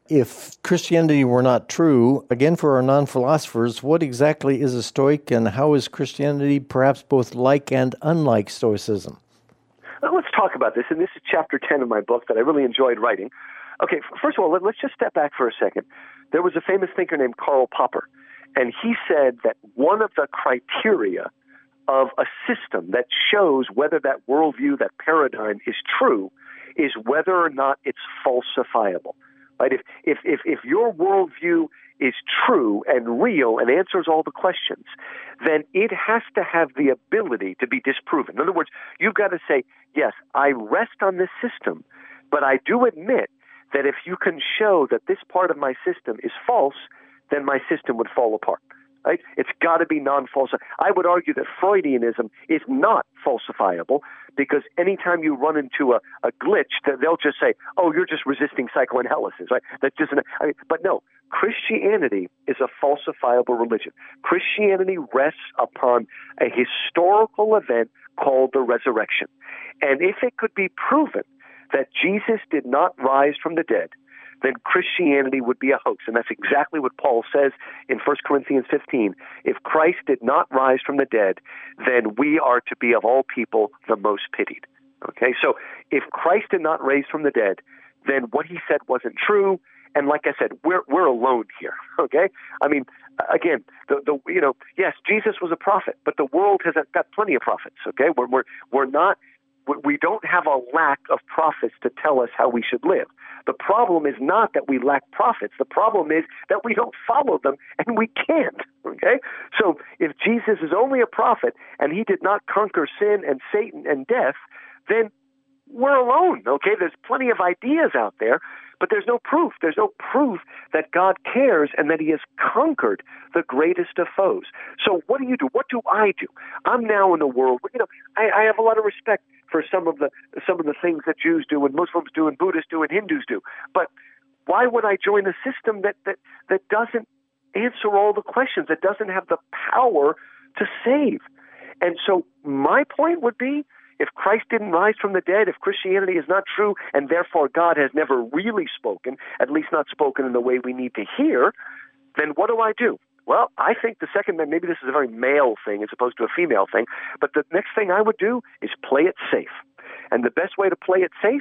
if Christianity were not true. Again, for our non-philosophers, what exactly is a Stoic, and how is Christianity perhaps both like and unlike Stoicism? Well, let's talk about this, and this is chapter ten of my book that I really enjoyed writing. Okay, first of all, let's just step back for a second. There was a famous thinker named Karl Popper, and he said that one of the criteria of a system that shows whether that worldview, that paradigm is true, is whether or not it's falsifiable. Right? If, if, if, if your worldview is true and real and answers all the questions, then it has to have the ability to be disproven. In other words, you've got to say, yes, I rest on this system, but I do admit that if you can show that this part of my system is false, then my system would fall apart. Right? It's got to be non-false. I would argue that Freudianism is not falsifiable because anytime you run into a, a glitch, they'll just say, oh, you're just resisting psychoanalysis. Right? That's just an, I mean, but no, Christianity is a falsifiable religion. Christianity rests upon a historical event called the resurrection. And if it could be proven that Jesus did not rise from the dead, then Christianity would be a hoax. And that's exactly what Paul says in First Corinthians fifteen. If Christ did not rise from the dead, then we are to be, of all people, the most pitied. Okay, so if Christ did not raise from the dead, then what he said wasn't true. And like I said, we're we're alone here. Okay, I mean, again, the the you know, yes, Jesus was a prophet, but the world has got plenty of prophets. Okay, we're we're we're not. We don't have a lack of prophets to tell us how we should live. The problem is not that we lack prophets. The problem is that we don't follow them, and we can't, okay? So if Jesus is only a prophet and he did not conquer sin and Satan and death, then we're alone, okay? There's plenty of ideas out there, but there's no proof. There's no proof that God cares and that he has conquered the greatest of foes. So what do you do? What do I do? I'm now in a world where, you know, I, I have a lot of respect for some of the some of the things that Jews do and Muslims do and Buddhists do and Hindus do. But why would I join a system that, that, that doesn't answer all the questions, that doesn't have the power to save? And so my point would be, if Christ didn't rise from the dead, if Christianity is not true, and therefore God has never really spoken, at least not spoken in the way we need to hear, then what do I do? Well, I think the second, maybe this is a very male thing as opposed to a female thing, but the next thing I would do is play it safe. And the best way to play it safe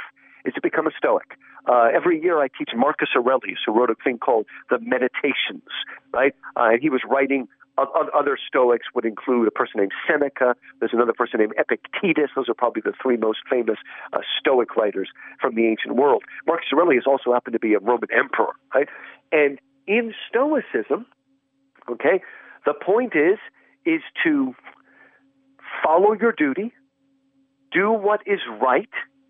is to become a Stoic. Uh, every year I teach Marcus Aurelius, who wrote a thing called the Meditations, right? Uh, and he was writing, uh, other Stoics would include a person named Seneca. There's another person named Epictetus. Those are probably the three most famous uh, Stoic writers from the ancient world. Marcus Aurelius also happened to be a Roman emperor, right? And in Stoicism, okay, the point is, is to follow your duty, do what is right,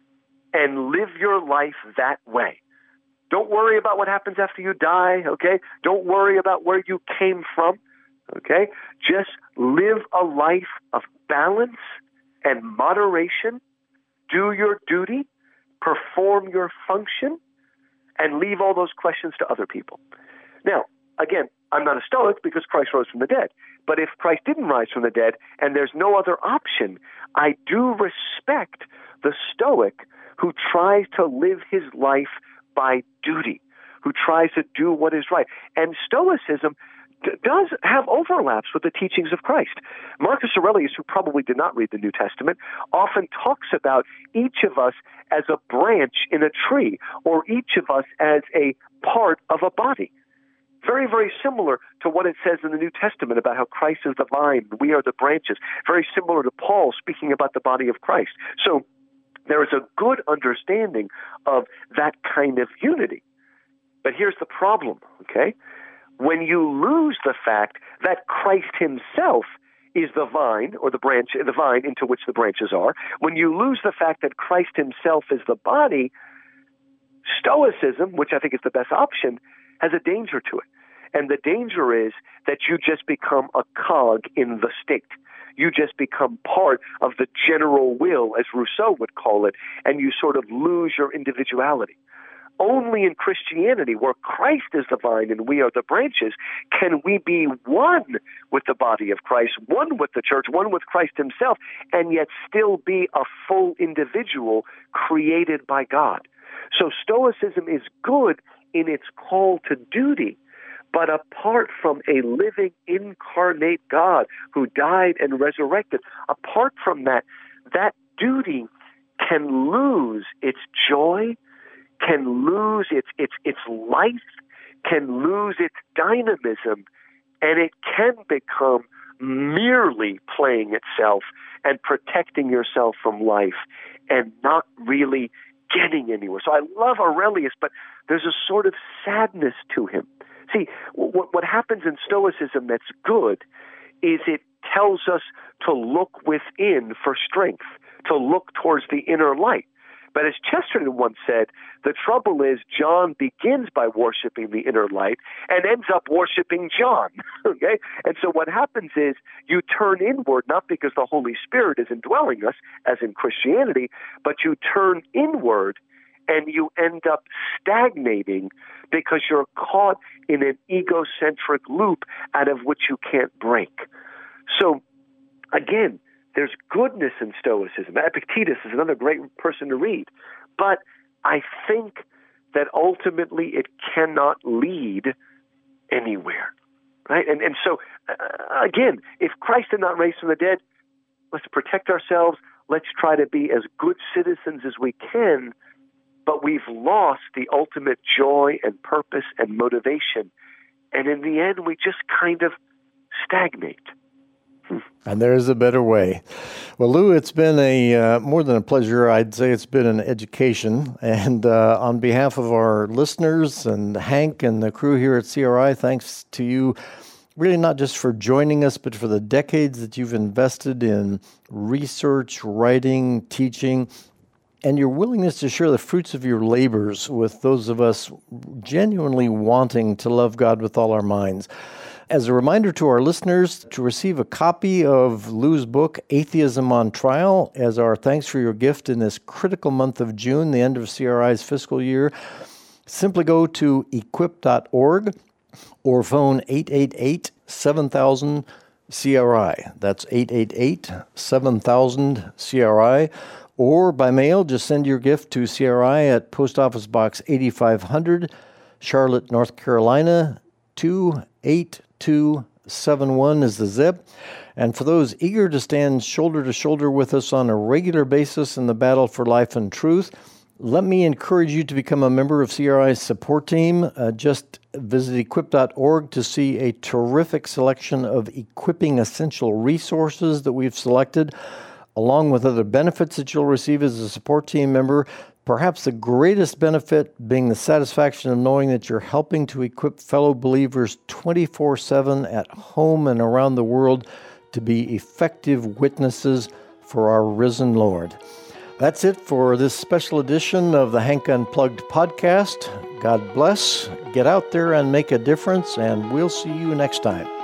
and live your life that way. Don't worry about what happens after you die, okay? Don't worry about where you came from, okay? Just live a life of balance and moderation, do your duty, perform your function, and leave all those questions to other people. Now, again, I'm not a Stoic because Christ rose from the dead. But if Christ didn't rise from the dead and there's no other option, I do respect the Stoic who tries to live his life by duty, who tries to do what is right. And Stoicism d- does have overlaps with the teachings of Christ. Marcus Aurelius, who probably did not read the New Testament, often talks about each of us as a branch in a tree, or each of us as a part of a body. Very, very similar to what it says in the New Testament about how Christ is the vine, we are the branches. Very similar to Paul speaking about the body of Christ. So there is a good understanding of that kind of unity. But here's the problem, okay? When you lose the fact that Christ himself is the vine, or the branch, the vine into which the branches are, when you lose the fact that Christ himself is the body, Stoicism, which I think is the best option, has a danger to it. And the danger is that you just become a cog in the state. You just become part of the general will, as Rousseau would call it, and you sort of lose your individuality. Only in Christianity, where Christ is the vine and we are the branches, can we be one with the body of Christ, one with the church, one with Christ himself, and yet still be a full individual created by God. So Stoicism is good in its call to duty, but apart from a living, incarnate God who died and resurrected, apart from that, that duty can lose its joy, can lose its its its life, can lose its dynamism, and it can become merely playing itself and protecting yourself from life and not really getting anywhere. So I love Aurelius, but there's a sort of sadness to him. See, what, what happens in Stoicism that's good is it tells us to look within for strength, to look towards the inner light. But as Chesterton once said, the trouble is John begins by worshiping the inner light and ends up worshiping John. Okay? And so what happens is you turn inward, not because the Holy Spirit is indwelling us, as in Christianity, but you turn inward and you end up stagnating because you're caught in an egocentric loop out of which you can't break. So, again, there's goodness in Stoicism. Epictetus is another great person to read. But I think that ultimately it cannot lead anywhere. Right? And and so, uh, again, if Christ did not raise from the dead, let's protect ourselves. Let's try to be as good citizens as we can. But we've lost the ultimate joy and purpose and motivation. And in the end, we just kind of stagnate. And there is a better way. Well, Lou, it's been a uh, more than a pleasure. I'd say it's been an education. And uh, on behalf of our listeners and Hank and the crew here at C R I, thanks to you, really not just for joining us, but for the decades that you've invested in research, writing, teaching, and your willingness to share the fruits of your labors with those of us genuinely wanting to love God with all our minds. As a reminder to our listeners, to receive a copy of Lou's book, Atheism on Trial, as our thanks for your gift in this critical month of June, the end of C R I's fiscal year, simply go to equip dot org or phone eight eight eight, seven thousand, C R I. That's eight eight eight, seven thousand, C R I. Or by mail, just send your gift to C R I at Post Office Box eighty-five hundred, Charlotte, North Carolina, two eight two seven one is the zip. And for those eager to stand shoulder to shoulder with us on a regular basis in the battle for life and truth, Let me encourage you to become a member of C R I's support team. Uh, just visit equip dot org to see a terrific selection of equipping essential resources that we've selected, along with other benefits that you'll receive as a support team member. Perhaps the greatest benefit being the satisfaction of knowing that you're helping to equip fellow believers twenty-four seven at home and around the world to be effective witnesses for our risen Lord. That's it for this special edition of the Hank Unplugged podcast. God bless. Get out there and make a difference, and we'll see you next time.